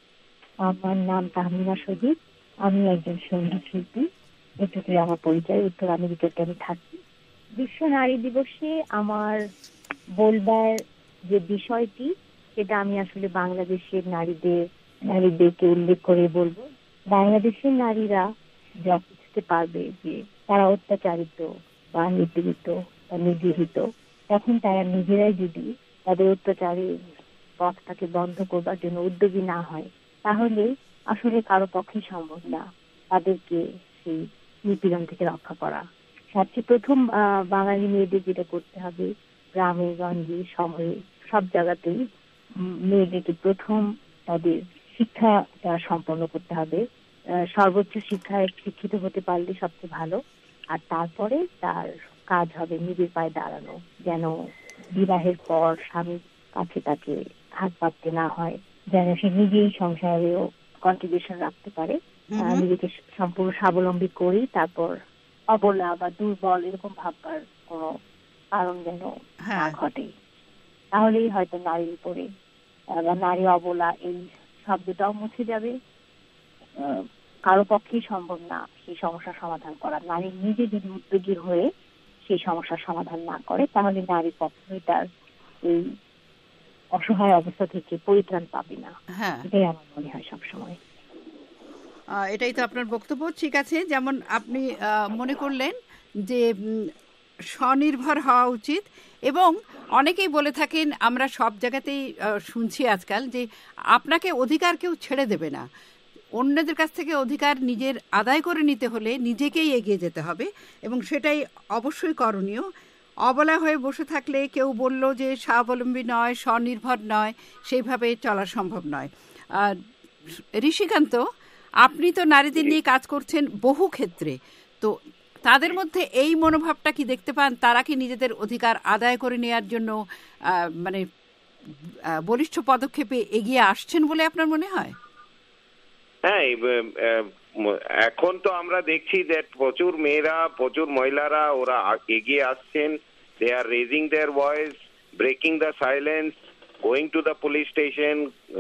আমার নাম তাহমিনা শহীদ, আমি একজন সঙ্গীত শিল্পী, এটুকুই আমার পরিচয়। উত্তর আমেরিকাতে আমি থাকি। বিশ্ব নারী দিবসে আমার বলবার যে বিষয়টি, সেটা আমি আসলে বাংলাদেশের নারীদের নারীদেরকে উল্লেখ করে বলবো। বাংলাদেশের নারীরা যা বুঝতে পারবে যে তারা অত্যাচারিত বা নিপীড়িত বা নিগৃহীত, তখন তারা নিজেরাই যদি তাদের অত্যাচারের পথটাকে বন্ধ করবার জন্য উদ্যোগী না হয়, তাহলে আসলে কারো পক্ষে সম্ভব না তাদেরকে সেই নিপীড়ন থেকে রক্ষা করা। সবচেয়ে প্রথম বাঙালি মেয়েদের যেটা করতে হবে, গ্রামে গঞ্জে শহরে সব জায়গাতেই মেয়েদেরকে প্রথম তাদের শিক্ষাটা সম্পন্ন করতে হবে। সর্বোচ্চ শিক্ষায় শিক্ষিত হতে পারলে সবচেয়ে ভালো। আর তারপরে তার কাজ হবে নিজের পায়ে দাঁড়ানো, যেন বিবাহের পর স্বামীর কাছে তাকে হাত পাততে না হয়, যেন সে নিজেই সংসারেও কন্ট্রিবিউশন রাখতে পারে, নিজেকে সম্পূর্ণ স্বাবলম্বী করি, তারপর অবলা বা দুর্বল এরকম ভাববার কোনো কারণ যেন না ঘটে। তাহলেই হয়তো নারীর উপরে বা নারী অবলা এই শব্দটাও মুছে যাবে। কারো পক্ষেই সম্ভব না সেই সমস্যার সমাধান করা। নারী নিজে যদি উদ্যোগী হয়ে সেই সমস্যার সমাধান না করে, তাহলে নারী কখনোই তার এই অসহায় অবস্থা থেকে পরিত্রাণ পাবে না। এটাই আমার মনে হয় সবসময়। এটাই তো আপনার বক্তব্য। ঠিক আছে, যেমন আপনি মনে করলেন যে স্বনির্ভর হওয়া উচিত, এবং অনেকেই বলে থাকেন, আমরা সব জায়গাতেই শুনছি আজকাল, যে আপনাকে অধিকার কেউ ছেড়ে দেবে না, অন্যদের কাছ থেকে অধিকার নিজের আদায় করে নিতে হলে নিজেকেই এগিয়ে যেতে হবে, এবং সেটাই অবশ্যই করণীয়। অবলা হয়ে বসে থাকলে, কেউ বলল যে স্বাবলম্বী নয়, স্বনির্ভর নয়, সেইভাবে চলা সম্ভব নয়। আর ঋষিকান্ত, আপনি তো নারীদের নিয়ে কাজ করছেন বহু ক্ষেত্রে, তো তাদের মধ্যে এই মনোভাবটা কি দেখতে পান? তারা কি নিজেদের অধিকার আদায় করে নেওয়ার জন্য মানে বলিষ্ঠ পদক্ষেপে এগিয়ে আসছেন বলে আপনার মনে হয়? হ্যাঁ, এখন তো আমরা দেখছি যে প্রচুর মেয়েরা, প্রচুর মহিলারা ওরা এগিয়ে আসছেন। They are raising their voice, breaking the silence, going to the police station.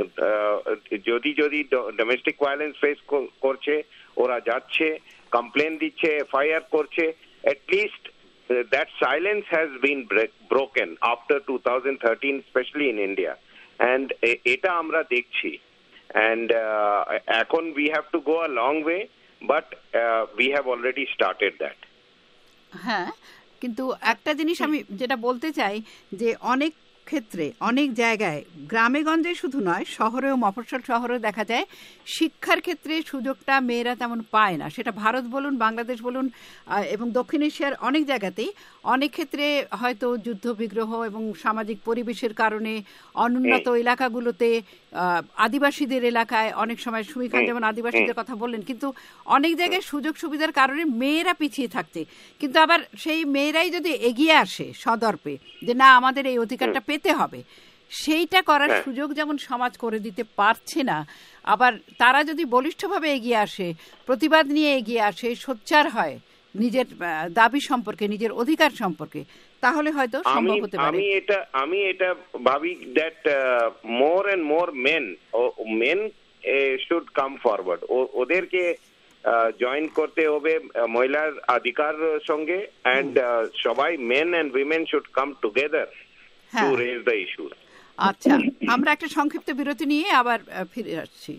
যদি যদি ডোমেস্টিক ভায়োলেন্স ফেস করছে, ওরা যাচ্ছে, কমপ্লেন দিচ্ছে, এফআইআর করছে। At least that silence has been broken after two thousand thirteen, specially in India, and এটা আমরা দেখছি। And uh, এখন we have to go a long way, but uh, we have already started that. হ্যাঁ, কিন্তু একটা জিনিস আমি যেটা বলতে চাই, যে অনেক ক্ষেত্রে, অনেক জায়গায়, গ্রামে গঞ্জে শুধু নয়, শহরেও, মফস্বল শহরেও দেখা যায় শিক্ষার ক্ষেত্রে সুযোগটা মেয়েরা তেমন পায় না। সেটা ভারত বলুন, বাংলাদেশ বলুন, এবং দক্ষিণ এশিয়ার অনেক জায়গাতেই। অনেক ক্ষেত্রে হয়তো যুদ্ধ বিগ্রহ এবং সামাজিক পরিবেশের কারণে অনুন্নত এলাকাগুলোতে, আদিবাসীদের এলাকায় অনেক সময়, সুমি খান যেমন আদিবাসীদের কথা বললেন, কিন্তু অনেক জায়গায় সুযোগ সুবিধার কারণে মেয়েরা পিছিয়ে থাকছে। কিন্তু আবার সেই মেয়েরাই যদি এগিয়ে আসে সদর্পে, যে না, আমাদের এই অধিকারটা পেতে হবে, সেইটা করার সুযোগ যেমন সমাজ করে দিতে পারছে না, আবার তারা যদি বলিষ্ঠভাবে এগিয়ে আসে, প্রতিবাদ নিয়ে এগিয়ে আসে, সোচ্চার হয় নিজের দাবি সম্পর্কে, নিজের অধিকার সম্পর্কে, তাহলে হয়তো সম্ভব হতে পারে। আমি এটা আমি এটা ভাবি that more and more men men should come forward. ওদেরকে জয়েন করতে হবে মহিলার অধিকার সঙ্গে, এন্ড সবাই men and women should come together to raise the issues. আচ্ছা, আমরা একটা সংক্ষিপ্ত বিরতি নিয়ে আবার ফিরে আসছি।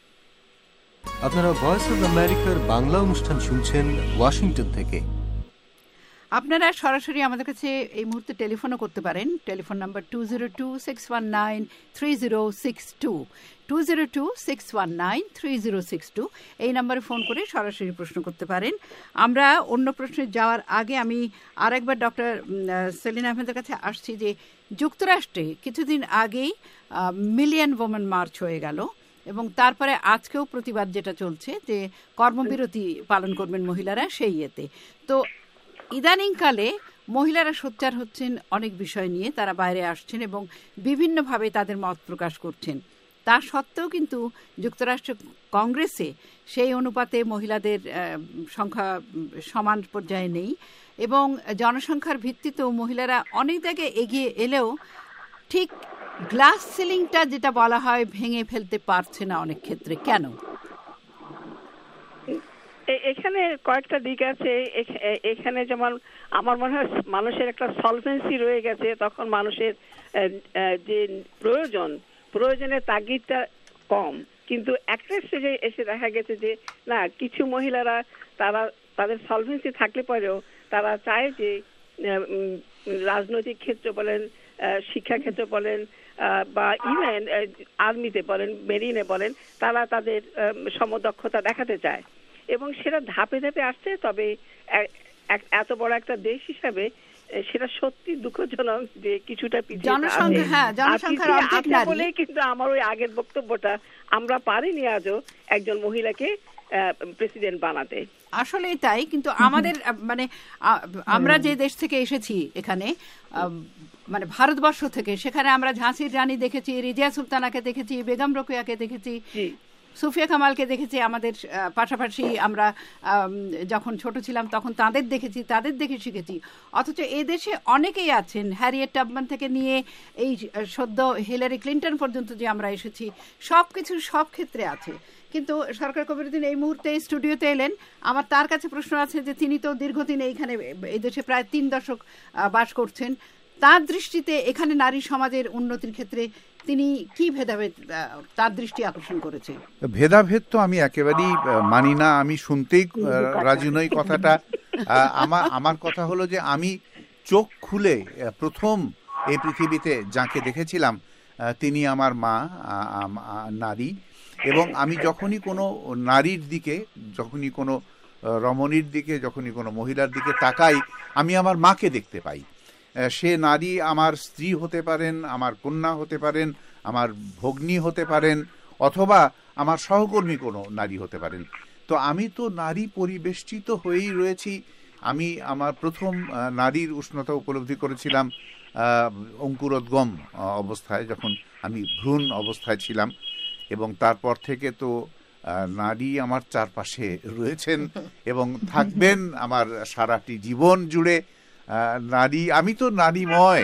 আপনারা ভয়েস অফ আমেরিকার বাংলা অনুষ্ঠান শুনছেন ওয়াশিংটন থেকে। আপনারা সরাসরি আমাদের কাছে এই মুহূর্তে টেলিফোনও করতে পারেন। Telephone number two zero two six one nine three zero six two two zero two six one nine three zero six two এই নাম্বারে ফোন করে সরাসরি প্রশ্ন করতে পারেন। আমরা অন্য প্রশ্নে যাওয়ার আগে আমি আর একবার ডক্টর সেলিন আহমেদের কাছে আসছি, যে যুক্তরাষ্ট্রে কিছুদিন আগেই মিলিয়ন ওমেন মার্চ হয়ে গেল, এবং তারপরে আজকেও প্রতিবাদ যেটা চলছে, যে কর্মবিরতি পালন করবেন মহিলারা, সেই ইয়েতে। তো ইদানিংকালে মহিলারা সোচ্চার হচ্ছেন অনেক বিষয় নিয়ে, তারা বাইরে আসছেন এবং বিভিন্নভাবে তাদের মত প্রকাশ করছেন। তা সত্ত্বেও কিন্তু যুক্তরাষ্ট্র কংগ্রেসে সেই অনুপাতে মহিলাদের সংখ্যা সমান পর্যায়ে নেই, এবং জনসংখ্যার ভিত্তিতেও মহিলারা অনেক জায়গায় এগিয়ে এলেও ঠিক গ্লাস সিলিংটা যেটা বলা হয় ভেঙে ফেলতে পারছে না অনেক ক্ষেত্রে। কেন? এখানে কয়েকটা দিক আছে। এখানে যেমন আমার মনে হয় মানুষের একটা সলভেন্সি রয়ে গেছে, তখন মানুষের যে প্রয়োজন প্রয়োজনের তাগিদটা কম, কিন্তু একটা স্টেজে এসে দেখা গেছে যে না, কিছু মহিলারা তারা তাদের সলভেন্সি থাকলে পরেও তারা চায় যে রাজনৈতিক ক্ষেত্র বলেন, শিক্ষা ক্ষেত্র বলেন, বা ইভেন আর্মিতে বলেন, মেরিনে বলেন, তারা তাদের সমদক্ষতা দেখাতে চায়, এবং সেটা ধাপে ধাপে আসছে। তবে এত বড় একটা দেশ হিসাবে সেটা সত্যি দুঃখজনক যে কিছুটা পিছিয়ে আছে বলেই কিন্তু আমার ওই আগের বক্তব্যটা, আমরা পারিনি আজও একজন মহিলাকে প্রেসিডেন্ট বানাতে। আসলে তাই, কিন্তু আমাদের মানে আমরা যে দেশ থেকে এসেছি এখানে, মানে ভারতবর্ষ থেকে, সেখানে আমরা ঝাঁসির রানী দেখেছি, রিজিয়া সুলতানাকে দেখেছি, বেগম রোকেয়াকে দেখেছি, সুফিয়া কামালকে দেখেছি, আমাদের পাশাপাশি আমরা যখন ছোট ছিলাম তখন তাদের দেখেছি, তাদের দেখে শিখেছি। অথচ এই দেশে অনেকেই আছেন, হ্যারিয়েট টাবম্যান থেকে নিয়ে এই সদ্য হিলারি ক্লিন্টন পর্যন্ত যে আমরা এসেছি, সব কিছু সব ক্ষেত্রে আছে। কিন্তু সরকার কবিরুদ্দিন এই মুহূর্তে স্টুডিওতে এলেন, আমার তার কাছে প্রশ্ন আছে যে তিনি তো দীর্ঘদিন এইখানে এই দেশে প্রায় তিন দশক বাস করছেন, তার দৃষ্টিতে এখানে নারী সমাজের উন্নতির ক্ষেত্রে তিনি কি ভেদাভেদ তার দৃষ্টি আকর্ষণ করেছে? ভেদাভেদ তো আমি একেবারেই মানি না, আমি শুনতেই রাজি নই কথাটা। আমার আমার কথা হলো যে আমি চোখ খুলে প্রথম এই পৃথিবীতে যাকে দেখেছিলাম তিনি আমার মা, নারী। এবং আমি যখনই কোনো নারীর দিকে, যখনই কোনো রমণীর দিকে, যখনই কোনো মহিলার দিকে তাকাই, আমি আমার মাকে দেখতে পাই। সে নারী আমার স্ত্রী হতে পারেন, আমার কন্যা হতে পারেন, আমার ভগ্নী হতে পারেন, অথবা আমার সহকর্মী কোনো নারী হতে পারেন। তো আমি তো নারী পরিবেষ্টিত হয়েই রয়েছি। আমি আমার প্রথম নারীর উষ্ণতা উপলব্ধি করেছিলাম অঙ্কুরোদ্গম অবস্থায়, যখন আমি ভ্রূণ অবস্থায় ছিলাম। এবং তারপর থেকে তো নারী আমার চারপাশে রয়েছেন এবং থাকবেন আমার সারাটি জীবন জুড়ে। নারী, আমি তো নারীময়।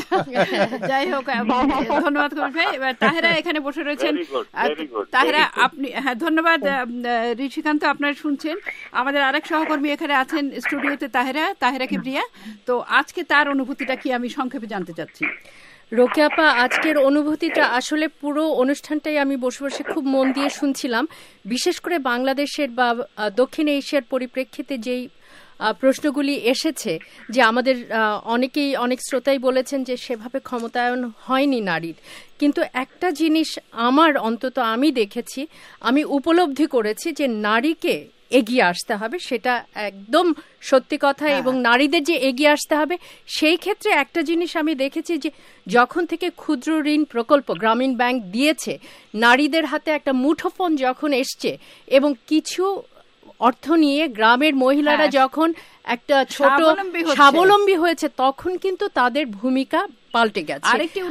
যাই হোক, ধন্যবাদ কবির। এবার তাহেরা এখানে বসে রয়েছেন। তাহেরা, আপনি, হ্যাঁ ধন্যবাদ ঋষিকান্ত। আপনারা শুনছেন আমাদের আরেক সহকর্মী এখানে আছেন স্টুডিওতে, তাহেরা, তাহেরা কিবরিয়া। তো আজকে তার অনুভূতিটা কি আমি সংক্ষেপে জানতে চাচ্ছি। রোকেয়া আপা, আজকের অনুভূতিটা আসলে পুরো অনুষ্ঠানটাই আমি বসে বসে খুব মন দিয়ে শুনছিলাম। বিশেষ করে বাংলাদেশের বা দক্ষিণ এশিয়ার পরিপ্রেক্ষিতে যেই প্রশ্নগুলি এসেছে, যে আমাদের অনেকেই, অনেক শ্রোতাই বলেছেন যে সেভাবে ক্ষমতায়ন হয়নি নারীর। কিন্তু একটা জিনিস আমার, অন্তত আমি দেখেছি, আমি উপলব্ধি করেছি যে নারীকে এগিয়ে আসতে হবে, সেটা একদম সত্যি কথা। এবং নারীদের যে এগিয়ে আসতে হবে, সেই ক্ষেত্রে একটা জিনিস আমি দেখেছি যে যখন থেকে ক্ষুদ্র ঋণ প্রকল্প গ্রামীণ ব্যাংক দিয়েছে, নারীদের হাতে একটা মুঠোফোন যখন এসছে এবং কিছু অর্থ নিয়ে গ্রামের মহিলারা যখন একটা ছোট স্বাবলম্বী হয়েছে, তখন কিন্তু তাদের ভূমিকা পাল্টে গেছে।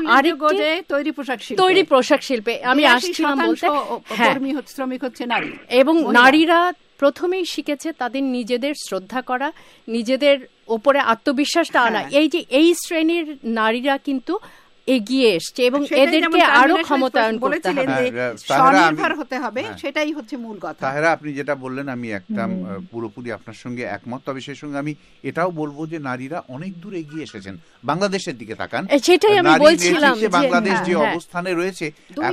তৈরি পোশাক তৈরি পোশাক শিল্পে আমি আসছিলাম বলতে, শ্রমিক হচ্ছে নারী। এবং নারীরা প্রথমেই শিখেছে তাদের নিজেদের শ্রদ্ধা করা, নিজেদের ওপরে আত্মবিশ্বাসটা আনা। এই যে এই শ্রেণীর নারীরা কিন্তু এগিয়ে এসছে এবং এদেরকে আরো ক্ষমতায়ন করতে হবে, স্বনির্ভর হতে হবে, সেটাই হচ্ছে মূল কথা। তাহেরা, আপনি যেটা বললেন আমি একদম পুরোপুরি আপনার সঙ্গে একমত। তবে সেই সঙ্গে আমি এটাও বলবো যে নারীরা অনেক দূর এগিয়ে এসেছেন। বাংলাদেশের দিকে তাকান, সেটাই আমি বলছিলাম, বাংলাদেশ যে অবস্থানে রয়েছে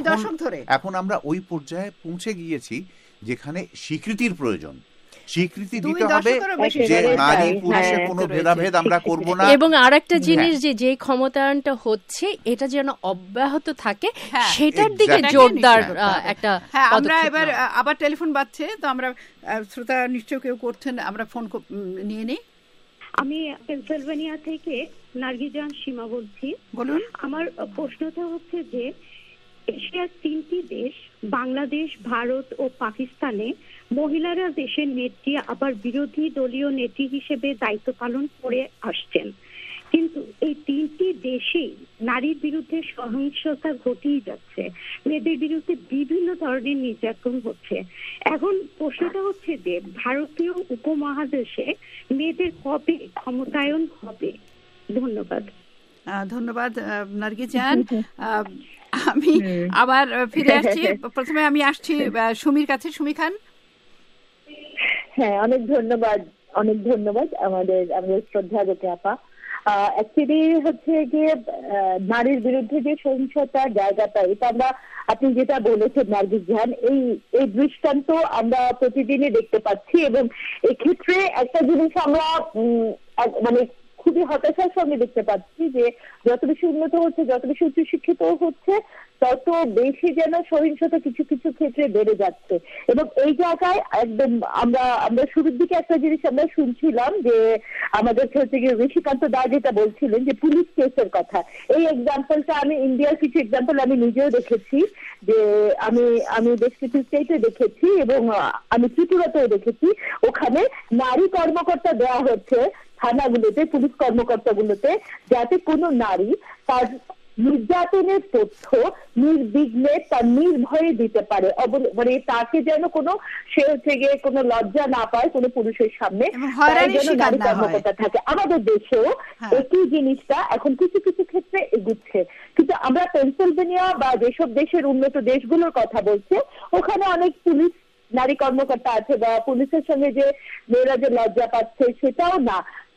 এখন আমরা ওই পর্যায়ে পৌঁছে গিয়েছি যেখানে স্বীকৃতির প্রয়োজন। স্বীকৃতি দিতে হবে যে নারী পুরুষে কোনো ভেদাভেদ আমরা করব না। এবং আরেকটা জিনিস, যে যে ক্ষমতায়নটা হচ্ছে এটা যেন অব্যাহত থাকে, সেটার দিকে জোরদার একটা। আমরা এবার আবার টেলিফোন বাজছে, তো আমরা শ্রোতা নিশ্চয় কেউ করছেন, আমরা ফোন নিয়ে নিই। আমি পেনসিলভেনিয়া থেকে নার্গিজান সীমা বলছি। বলুন। আমার প্রশ্নটা হচ্ছে যে এশিয়ার তিনটি দেশ, বাংলাদেশ, ভারত ও পাকিস্তানে মহিলারা দেশের নেত্রী আবার বিরোধী দলীয় নেত্রী হিসেবে দায়িত্ব পালন করে আসছেন, কিন্তু এই তিনটি দেশেই নারীর বিরুদ্ধে সহিংসতা ঘটেই যাচ্ছে, মেয়েদের বিরুদ্ধে বিভিন্ন ধরনের নির্যাতন হচ্ছে। এখন প্রশ্নটা হচ্ছে যে ভারতীয় উপমহাদেশে মেয়েদের কবে ক্ষমতায়ন হবে? ধন্যবাদ। ধন্যবাদ নার্গিজান। আমি আবার ফিরে আসছি, প্রথমে আমি আসছি সুমির কাছে। সুমি খান। হ্যাঁ, অনেক ধন্যবাদ, অনেক ধন্যবাদ আমাদের আমাদের শ্রদ্ধা রোকেয়া আপা। অ্যাকচুয়ালি হচ্ছে গিয়ে নারীর বিরুদ্ধে যে সহিংসতার জায়গাটা, এটা আমরা, আপনি যেটা বলেছেন নার্গিজান, এই এই দৃষ্টান্ত আমরা প্রতিদিনই দেখতে পাচ্ছি। এবং এক্ষেত্রে একটা জিনিস আমরা মানে খুবই হতাশার সঙ্গে দেখতে পাচ্ছি যে যত বেশি উন্নত হচ্ছে, যত বেশি উচ্চশিক্ষিত হচ্ছে, তত বেশি যেন সহিংসতা কিছু কিছু ক্ষেত্রে বেড়ে যাচ্ছে। এবং এই জায়গায় একদম আমরা আমরা শুরুর দিকে একটা জিনিস আমরা শুনছিলাম যে আমাদের হচ্ছে গিয়ে ঋষিকান্ত দা যেটা বলছিলেন যে পুলিশ কেসের কথা, এই এক্সাম্পলটা আমি ইন্ডিয়ার কিছু এক্সাম্পল আমি নিজেও দেখেছি, যে আমি আমি বেশ কিছু স্টেটে দেখেছি এবং আমি ত্রিপুরাতেও দেখেছি। ওখানে নারী কর্মকর্তা দেওয়া হচ্ছে থানাগুলোতে, পুলিশ কর্মকর্তাগুলোতে, যাতে কোনো নারী তার নির্যাতনের তথ্য নির্বিঘ্নে তার নির্ভয়ে দিতে পারে, মানে তাকে যেন কোনো, সে হচ্ছে গিয়ে কোনো লজ্জা না পায় কোনো পুরুষের সামনে, যেন নারী কর্মকর্তা থাকে। আমাদের দেশেও একই জিনিসটা এখন কিছু কিছু ক্ষেত্রে এগুচ্ছে, কিন্তু আমরা পেনসিলভেনিয়া বা যেসব দেশের উন্নত দেশগুলোর কথা বলছে, ওখানে অনেক পুলিশ নারী কর্মকর্তা আছে, বা পুলিশের সঙ্গে যে মেয়েরা যে লজ্জা পাচ্ছে সেটাও না,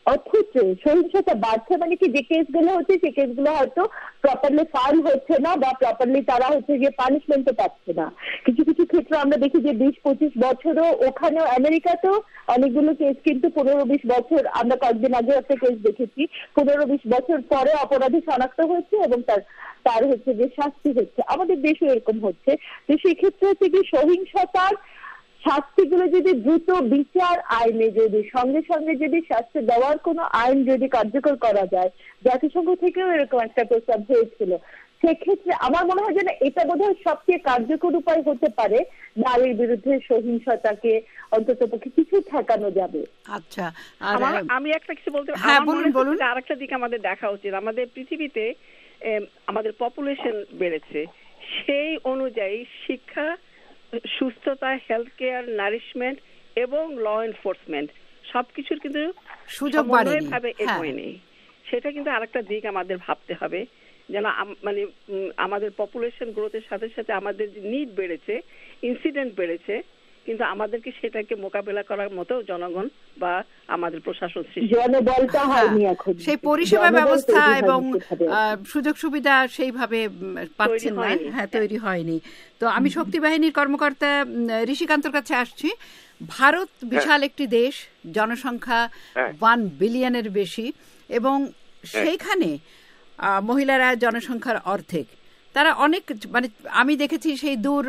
অথচ সহিংসতা বাড়ছে মানে কি, যে কেসগুলো হচ্ছে সেই কেসগুলো হয়তো প্রপারলি ফাইল হচ্ছে না বা প্রপারলি তারা হচ্ছে গিয়ে পানিশমেন্টও পাচ্ছে না। কিছু কিছু ক্ষেত্রে আমরা দেখি যে বিশ পঁচিশ বছরও, ওখানেও আমেরিকাতেও অনেকগুলো কেস কিন্তু পনেরো বিশ বছর, আমরা কয়েকদিন আগে একটা কেস দেখেছি, পনেরো বিশ বছর পরে অপরাধী শনাক্ত হয়েছে এবং তার তার হচ্ছে যে শাস্তি হচ্ছে। আমাদের দেশে এরকম হচ্ছে। তো সেক্ষেত্রে হচ্ছে কি সহিংসতার শাস্তিগুলো যদি দ্রুত বিচার আইনে যদি সঙ্গে সঙ্গে যদি শাস্তি দেওয়ার কোনো আইন যদি কার্যকর করা যায়, জাতিসংঘ থেকেও এরকম একটা প্রস্তাব হয়েছিল, সেক্ষেত্রে আমার মনে হয় যে না, এটা বোধহয় সবচেয়ে কার্যকর উপায় হতে পারে নারীর বিরুদ্ধে সহিংসতাকে অন্ততপক্ষে কিছু ঠেকানো যাবে। আচ্ছা, আমি একটা কিছু বলতে, হ্যাঁ বলুন বলুন। আরেকটা দিক আমাদের দেখা উচিত, আমাদের পৃথিবীতে আমাদের পপুলেশন বেড়েছে, সেই অনুযায়ী শিক্ষা, সুস্থতা, হেলথ কেয়ার, নারিশমেন্ট এবং ল এনফোর্সমেন্ট সবকিছুর কিন্তু সুযোগ ভাবে এগোয়নি। সেটা কিন্তু আরেকটা দিক আমাদের ভাবতে হবে, যেন মানে আমাদের পপুলেশন গ্রোথের সাথে সাথে আমাদের যে নিড বেড়েছে, ইনসিডেন্ট বেড়েছে, কিন্তু আমাদেরকে সেটাকে মোকাবেলা করার মতো জনগণ বা আমাদের প্রশাসন জনবলটা হয়নি এখন, সেই পরিষেবা ব্যবস্থা এবং সুযোগ সুবিধা সেইভাবে পাচ্ছেন না, হ্যাঁ তৈরি হয়নি। তো আমি শক্তি বাহিনীর কর্মকর্তা ঋষিকান্তর কাছে আসছি। ভারত বিশাল একটি দেশ, জনসংখ্যা ওয়ান বিলিয়নের বেশি, এবং সেইখানে মহিলারা জনসংখ্যার অর্ধেক। তারা অনেক, মানে আমি দেখেছি সেই দূর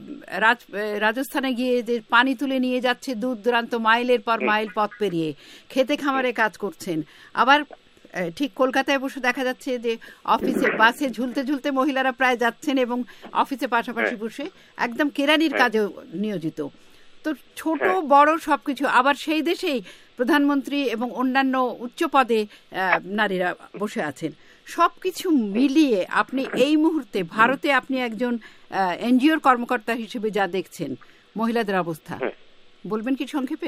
রাজস্থানে গিয়ে যে পানি তুলে নিয়ে যাচ্ছে দূর দূরান্ত, মাইলের পর মাইল পথ পেরিয়ে খেতে খামারে কাজ করছেন। আবার ঠিক কলকাতায় বসে দেখা যাচ্ছে যে অফিসে বাসে ঝুলতে ঝুলতে মহিলারা প্রায় যাচ্ছেন এবং অফিসে পাশাপাশি বসে একদম কেরানির কাজেও নিয়োজিত। তো ছোট বড় সবকিছু। আবার সেই দেশেই প্রধানমন্ত্রী এবং অন্যান্য উচ্চ পদে নারীরা বসে আছেন। সবকিছু মিলিয়ে আপনি এই মুহূর্তে ভারতে আপনি একজন এনজিওর কর্মকর্তা হিসেবে যা দেখছেন মহিলাদের অবস্থা, বলবেন কি সংক্ষেপে?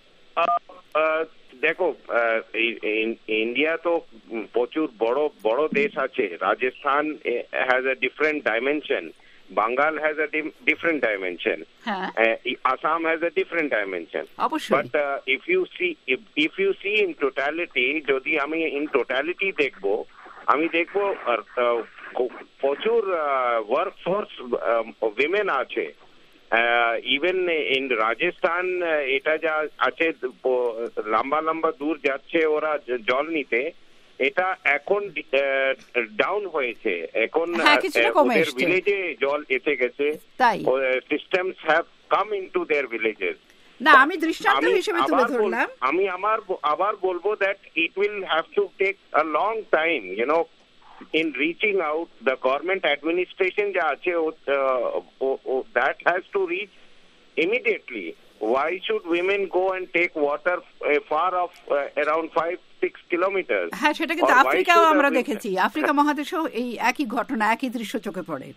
দেখো, ইন্ডিয়া তো প্রচুর বড় বড় দেশ আছে। Rajasthan has a different dimension, Bengal has a di- different dimension. Huh? Uh, Assam has a different dimension. But uh, if you see, if, if you see in totality, যদি আমি in totality দেখবো, আমি দেখবো প্রচুর ওয়ার্কফোর্স উইমেন আছে। Even in Rajasthan এটা যা আছে, লম্বা লম্বা দূর যাচ্ছে ওরা জল নিতে, এটা এখন ডাউন হয়েছে। এখন ওদের ভিলেজে জল এসে গেছে, systems have come into their villages. না, আমি দৃষ্টান্ত হিসেবে তুলে ধরলাম। আমি আমার আবার বলবো that it will have to take a long time, you know, in reaching out. The government administration যা আছে, that has to reach immediately. Why should women go and take water far off uh, around five six kilometers? হ্যাঁ, সেটা কিন্তু আফ্রিকাও আমরা দেখেছি। Africa মহাদেশেও এই একই ঘটনা, একই দৃশ্য চোখে পড়ে।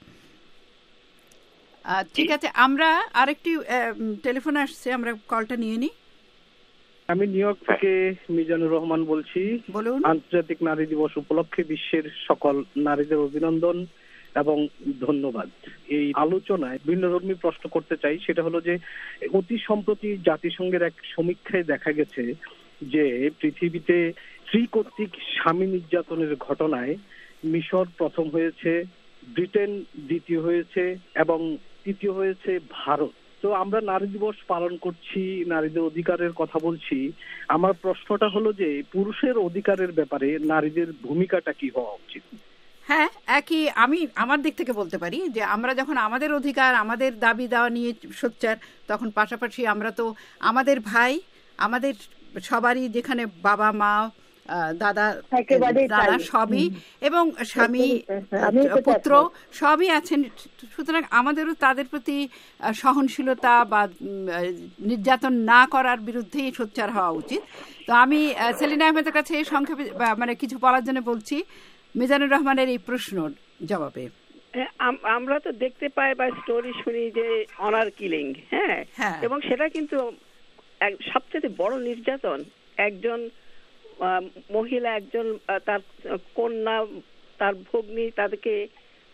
ঠিক আছে, আমরা আরেকটি টেলিফোন আসছে, আমরা কলটা নিয়ে নিই। আমি নিউ ইয়র্ক থেকে মিজানুর রহমান বলছি। বলুন। আন্তর্জাতিক নারী দিবস উপলক্ষে বিশ্বের সকল নারীদের অভিনন্দন এবং ধন্যবাদ। এই আলোচনায় ভিন্নধর্মী প্রশ্ন করতে চাই, সেটা হলো যে অতি সম্প্রতি জাতিসংঘের এক সমীক্ষায় দেখা গেছে যে পৃথিবীতে স্ত্রী কর্তৃক স্বামী নির্যাতনের ঘটনায় মিশর প্রথম হয়েছে, ব্রিটেন দ্বিতীয় হয়েছে এবং তৃতীয় হয়েছে ভারত। তো আমরা নারী দিবস পালন করছি, নারীদের অধিকারের কথা বলছি। আমার প্রশ্নটা হলো যে পুরুষের অধিকারের ব্যাপারে নারীদের ভূমিকাটা কি হওয়া উচিত? হ্যাঁ, একই আমি আমার দিক থেকে বলতে পারি যে আমরা যখন আমাদের অধিকার, আমাদের দাবি দেওয়া নিয়ে সোচ্চার, তখন পাশাপাশি আমরা তো আমাদের ভাই, আমাদের সবারই, যেখানে বাবা মা দাদা দাদা সবই এবং স্বামী পুত্র সবই আছেন, সুতরাং আমাদেরও তাদের প্রতি সহনশীলতা বা নির্যাতন না করার বিরুদ্ধেই সোচ্চার হওয়া উচিত। তো আমি সেলিনা আহমেদের কাছে সংক্ষেপে মানে কিছু বলার জন্য বলছি মিজানুর রহমানের এই প্রশ্নের জবাবে। আমরা তো দেখতে পাই বা স্টোরি শুনি যে অনার কিলিং, হ্যাঁ, এবং সেটা কিন্তু সবচেয়ে বড় নির্যাতন। একজন মহিলা, একজন তার কন্যা, তার ভগ্নী, তাদেরকে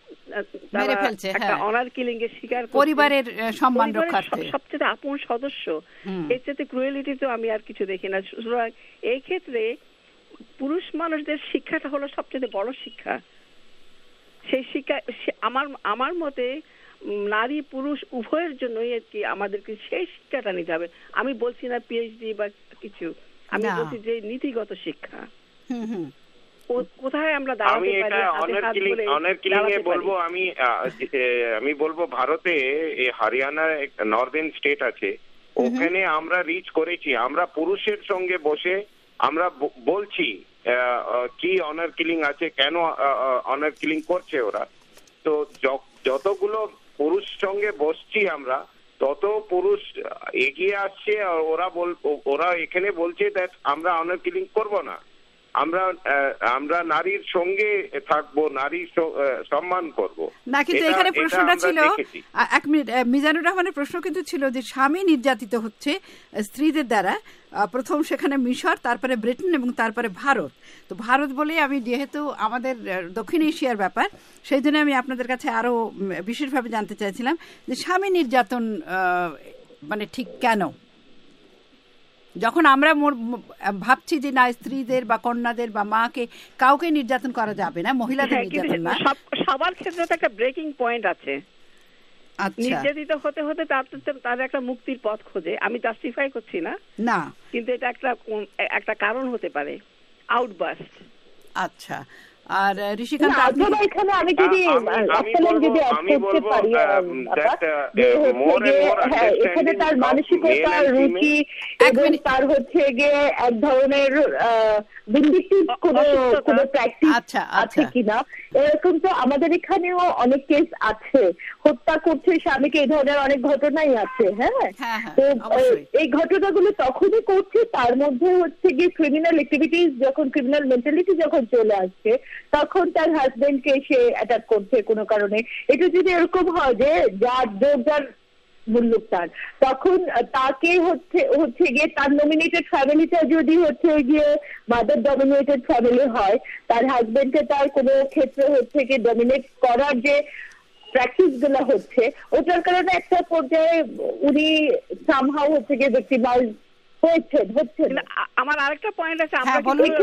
মেরে ফেলছে, একটা অনার কিলিং এর শিকার, পরিবারের সম্মান রক্ষার্থে সবচেয়ে আপন সদস্য, এর চেয়ে ক্রুয়েলিটি তো আমি আর কিছু দেখি না। সুতরাং এই ক্ষেত্রে পুরুষ মানুষদের শিক্ষাটা হলো সবচেয়ে বড় শিক্ষা। সেই শিক্ষা আমার আমার মতে নারী পুরুষ উভয়ের জন্যই আর কি আমাদেরকে সেই শিক্ষাটা নিতে হবে। আমি বলছি না পিএইচডি বা কিছু, আমি বলছি যে নীতিগত শিক্ষা। হুম হুম কোথায় আমরা আমি এটা অনার কিলিং অনার কিলিং এ বলবো, আমি আমি বলবো ভারতে এই হরিয়ানা নর্দার্ন স্টেট আছে, ওখানে আমরা রিচ করেছি। আমরা পুরুষের সঙ্গে বসে আমরা বলছি কি অনার কিলিং আছে, কেন অনার কিলিং করছে ওরা। তো যতগুলো পুরুষ সঙ্গে বসছি আমরা, তত পুরুষ এগিয়ে আসছে। ওরা বল ওরা এখানে বলছে দ্যাট আমরা অনার কিলিং করব না, আমরা আমরা নারীর সঙ্গে থাকবো, নারীর সম্মান করব না। কিন্তু এখানে প্রশ্নটা ছিল, এক মিনিট, মিজানুর রহমানের প্রশ্ন কিন্তু ছিল যে স্বামী নির্যাতিত হচ্ছে স্ত্রীদের দ্বারা, প্রথম সেখানে মিশর, তারপরে ব্রিটেন এবং তারপরে ভারত। তো ভারত বলে আমি, যেহেতু আমাদের দক্ষিণ এশিয়ার ব্যাপার, সেই জন্য আমি আপনাদের কাছে আরো বিশেষভাবে জানতে চাইছিলাম যে স্বামী নির্যাতন মানে ঠিক কেন, যখন আমরা ভাবছি যে না স্ত্রীদের বা কন্যাদের বা মাকে কাউকে নির্যাতন করা যাবে না, মহিলাদের নির্যাতন না, সবার ক্ষেত্রে তো একটা ব্রেকিং পয়েন্ট আছে। নির্যাতিত হতে হতে তার একটা মুক্তির পথ খোঁজে। আমি জাস্টিফাই করছি না, না, কিন্তু এটা একটা একটা কারণ হতে পারে, আউটবাস্ট। আচ্ছা, আর ঋষিকান্ত এখানে আমি যদি যদি করতে পারি, এখানে তার মানসিকতা, রুচি এবং তার হচ্ছে গিয়ে এক ধরনের ভিন্ডিকটিভ কোনো কোনো প্র্যাকটিস আছে কিনা, এরকম তো আমাদের এখানেও অনেক কেস আছে। হত্যা করছে স্বামীকে, এই ধরনের অনেক ঘটনাই আছে। হ্যাঁ, তো এই ঘটনাগুলো তখনই করছে, তার মধ্যে হচ্ছে গিয়ে ক্রিমিনাল অ্যাক্টিভিটিস, যখন ক্রিমিনাল মেন্টালিটি যখন চলে আসছে, তখন তার হাজবেন্ডকে সে অ্যাটাক করছে কোনো কারণে। এটা যদি এরকম হয় যে যার যোগদার মূল্য তার, তখন তাকে হচ্ছে হচ্ছে গিয়ে তার নমিনেটেড ফ্যামিলিটা যদি হচ্ছে গিয়ে মাদার ডমিনেটেড ফ্যামিলি হয়, তার হাজবেন্ডকে তার কোনো ক্ষেত্রে হচ্ছে গিয়ে ডমিনেট করার যে প্র্যাকটিস গুলো হচ্ছে, ওটার কারণে একটা পর্যায়ে উনি সামহাউ হচ্ছে গিয়ে ভিক্টিমাইজ হয়েছেন হচ্ছেন। আমার আরেকটা পয়েন্ট আছে, আমি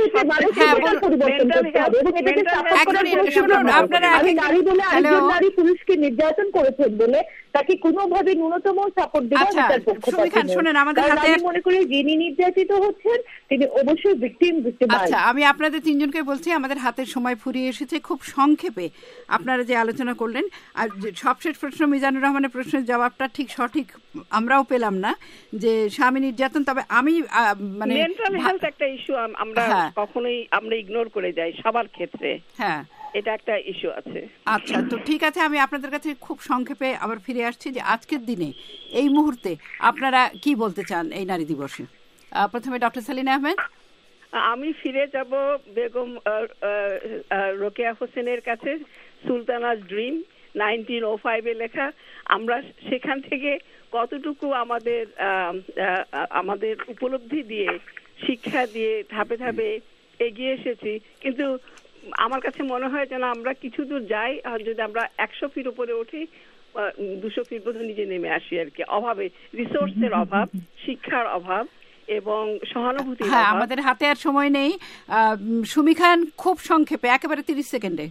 নারী বলে আরেকজন নারী পুরুষকে নির্যাতন করেছেন বলে তাকে কোনোভাবে ন্যূনতম সাপোর্ট দেওয়া তার পক্ষপাত নয়। আমি মনে করি যিনি নির্যাতিত হচ্ছেন তিনি অবশ্যই ভিকটিম। আচ্ছা, আমি আপনাদের তিনজনকে বলছি আমাদের হাতের সময় ফুরিয়ে এসেছে। খুব সংক্ষেপে আপনারা যে আলোচনা করলেন, আর সবশেষ প্রশ্ন মিজানুর রহমানের প্রশ্নের জবাবটা ঠিক সঠিক আমরাও পেলাম না, যে স্বামী নির্যাতন। তবে আমি মানে মেন্টাল হেলথ একটা ইস্যু আমরা কখনোই আমরা ইগনোর করে যাই সবার ক্ষেত্রে। হ্যাঁ, এটা একটা ইস্যু আছে। আচ্ছা, তো ঠিক আছে, আমি আপনাদের কাছে খুব সংক্ষেপে আবার ফিরে আসছি যে আজকের দিনে এই মুহূর্তে আপনারা কি বলতে চান এই নারী দিবসে। প্রথমে ডক্টর সেলিনা আহমেদ। আমি ফিরে যাব বেগম রোকেয়া হোসেনের কাছে, Sultana's dream nineteen o five এ লেখা। আমরা সেখান থেকে কতটুকু আমাদের আমাদের উপলব্ধি দিয়ে, শিক্ষা দিয়ে ধাপে ধাপে এগিয়ে এসেছি, কিন্তু আমার কাছে মনে হয় যেন আমরা কিছু দূর যাই, আর যদি আমরা একশো ফিট উপরে উঠি, দুশো ফিট বোধহয় নিচে নেমে আসি আর কি। অভাবে, রিসোর্সের অভাব, শিক্ষার অভাব এবং সহানুভূতি। হ্যাঁ, আমাদের হাতে আর সময় নেই। সুমি খান, খুব সংক্ষেপে, একেবারে তিরিশ সেকেন্ডে।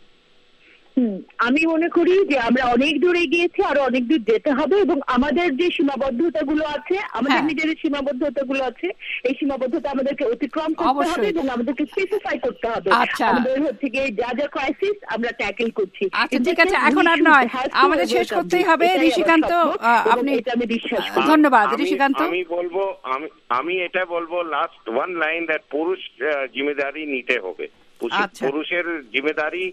হুম আমি মনে করি যে আমরা অনেক দূর এগিয়েছি, আরো অনেক দূর যেতে হবে, এবং আমাদের যে সীমাবদ্ধতা গুলো আছে, আমাদের নিজেদের সীমাবদ্ধতা গুলো আছে, এই সীমাবদ্ধতা আমাদেরকে অতিক্রম করতে হবে এবং আমাদেরকে স্পেসিফাই করতে হবে আমাদের হচ্ছে গিয়ে যা যা ক্রাইসিস আমরা ট্যাকেল করছি। আচ্ছা, ঠিক আছে, এখন আর নয়, আমাদের শেষ করতেই হবে। ঋষিকান্ত, আপনি, আমি বিশ্বাস করি। ধন্যবাদ ঋষিকান্ত। আমি বলবো, আমি আমি এটা বলবো লাস্ট ওয়ান লাইন, দ্যাট পুরুষ জিম্মেদারি নিতে হবে। পুরুষের জিম্মেদারি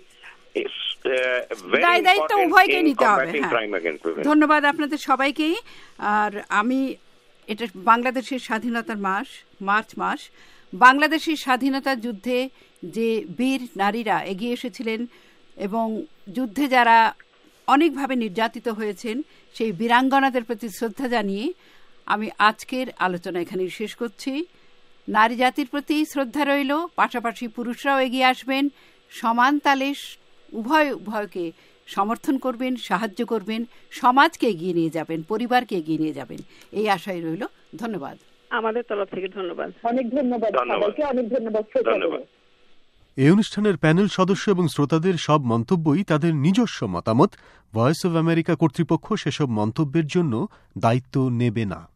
দায়িত্ব উভয়কে নিতে হবে। ধন্যবাদ আপনাদের সবাইকেই। আর আমি, এটা বাংলাদেশের স্বাধীনতার মাস, মার্চ মাস, বাংলাদেশের স্বাধীনতা যুদ্ধে যে বীর নারীরা এগিয়ে এসেছিলেন এবং যুদ্ধে যারা অনেকভাবে নির্যাতিত হয়েছেন, সেই বীরাঙ্গনাদের প্রতি শ্রদ্ধা জানিয়ে আমি আজকের আলোচনা এখানে শেষ করছি। নারী জাতির প্রতি শ্রদ্ধা রইল, পাশাপাশি পুরুষরাও এগিয়ে আসবেন, সমান তালে উভয় উভয়কে সমর্থন করবেন, সাহায্য করবেন, সমাজকে এগিয়ে নিয়ে যাবেন, পরিবারকে এগিয়ে নিয়ে যাবেন, এই আশাই রইল। ধন্যবাদ। আমাদের তরফ থেকে ধন্যবাদ। অনেক ধন্যবাদ সবাইকে, অনেক ধন্যবাদ। ধন্যবাদ। এই অনুষ্ঠানের প্যানেল সদস্য এবং শ্রোতাদের সব মন্তব্যই তাদের নিজস্ব মতামত। ভয়েস অব আমেরিকা কর্তৃপক্ষ সেসব মন্তব্যের জন্য দায়িত্ব নেবে না।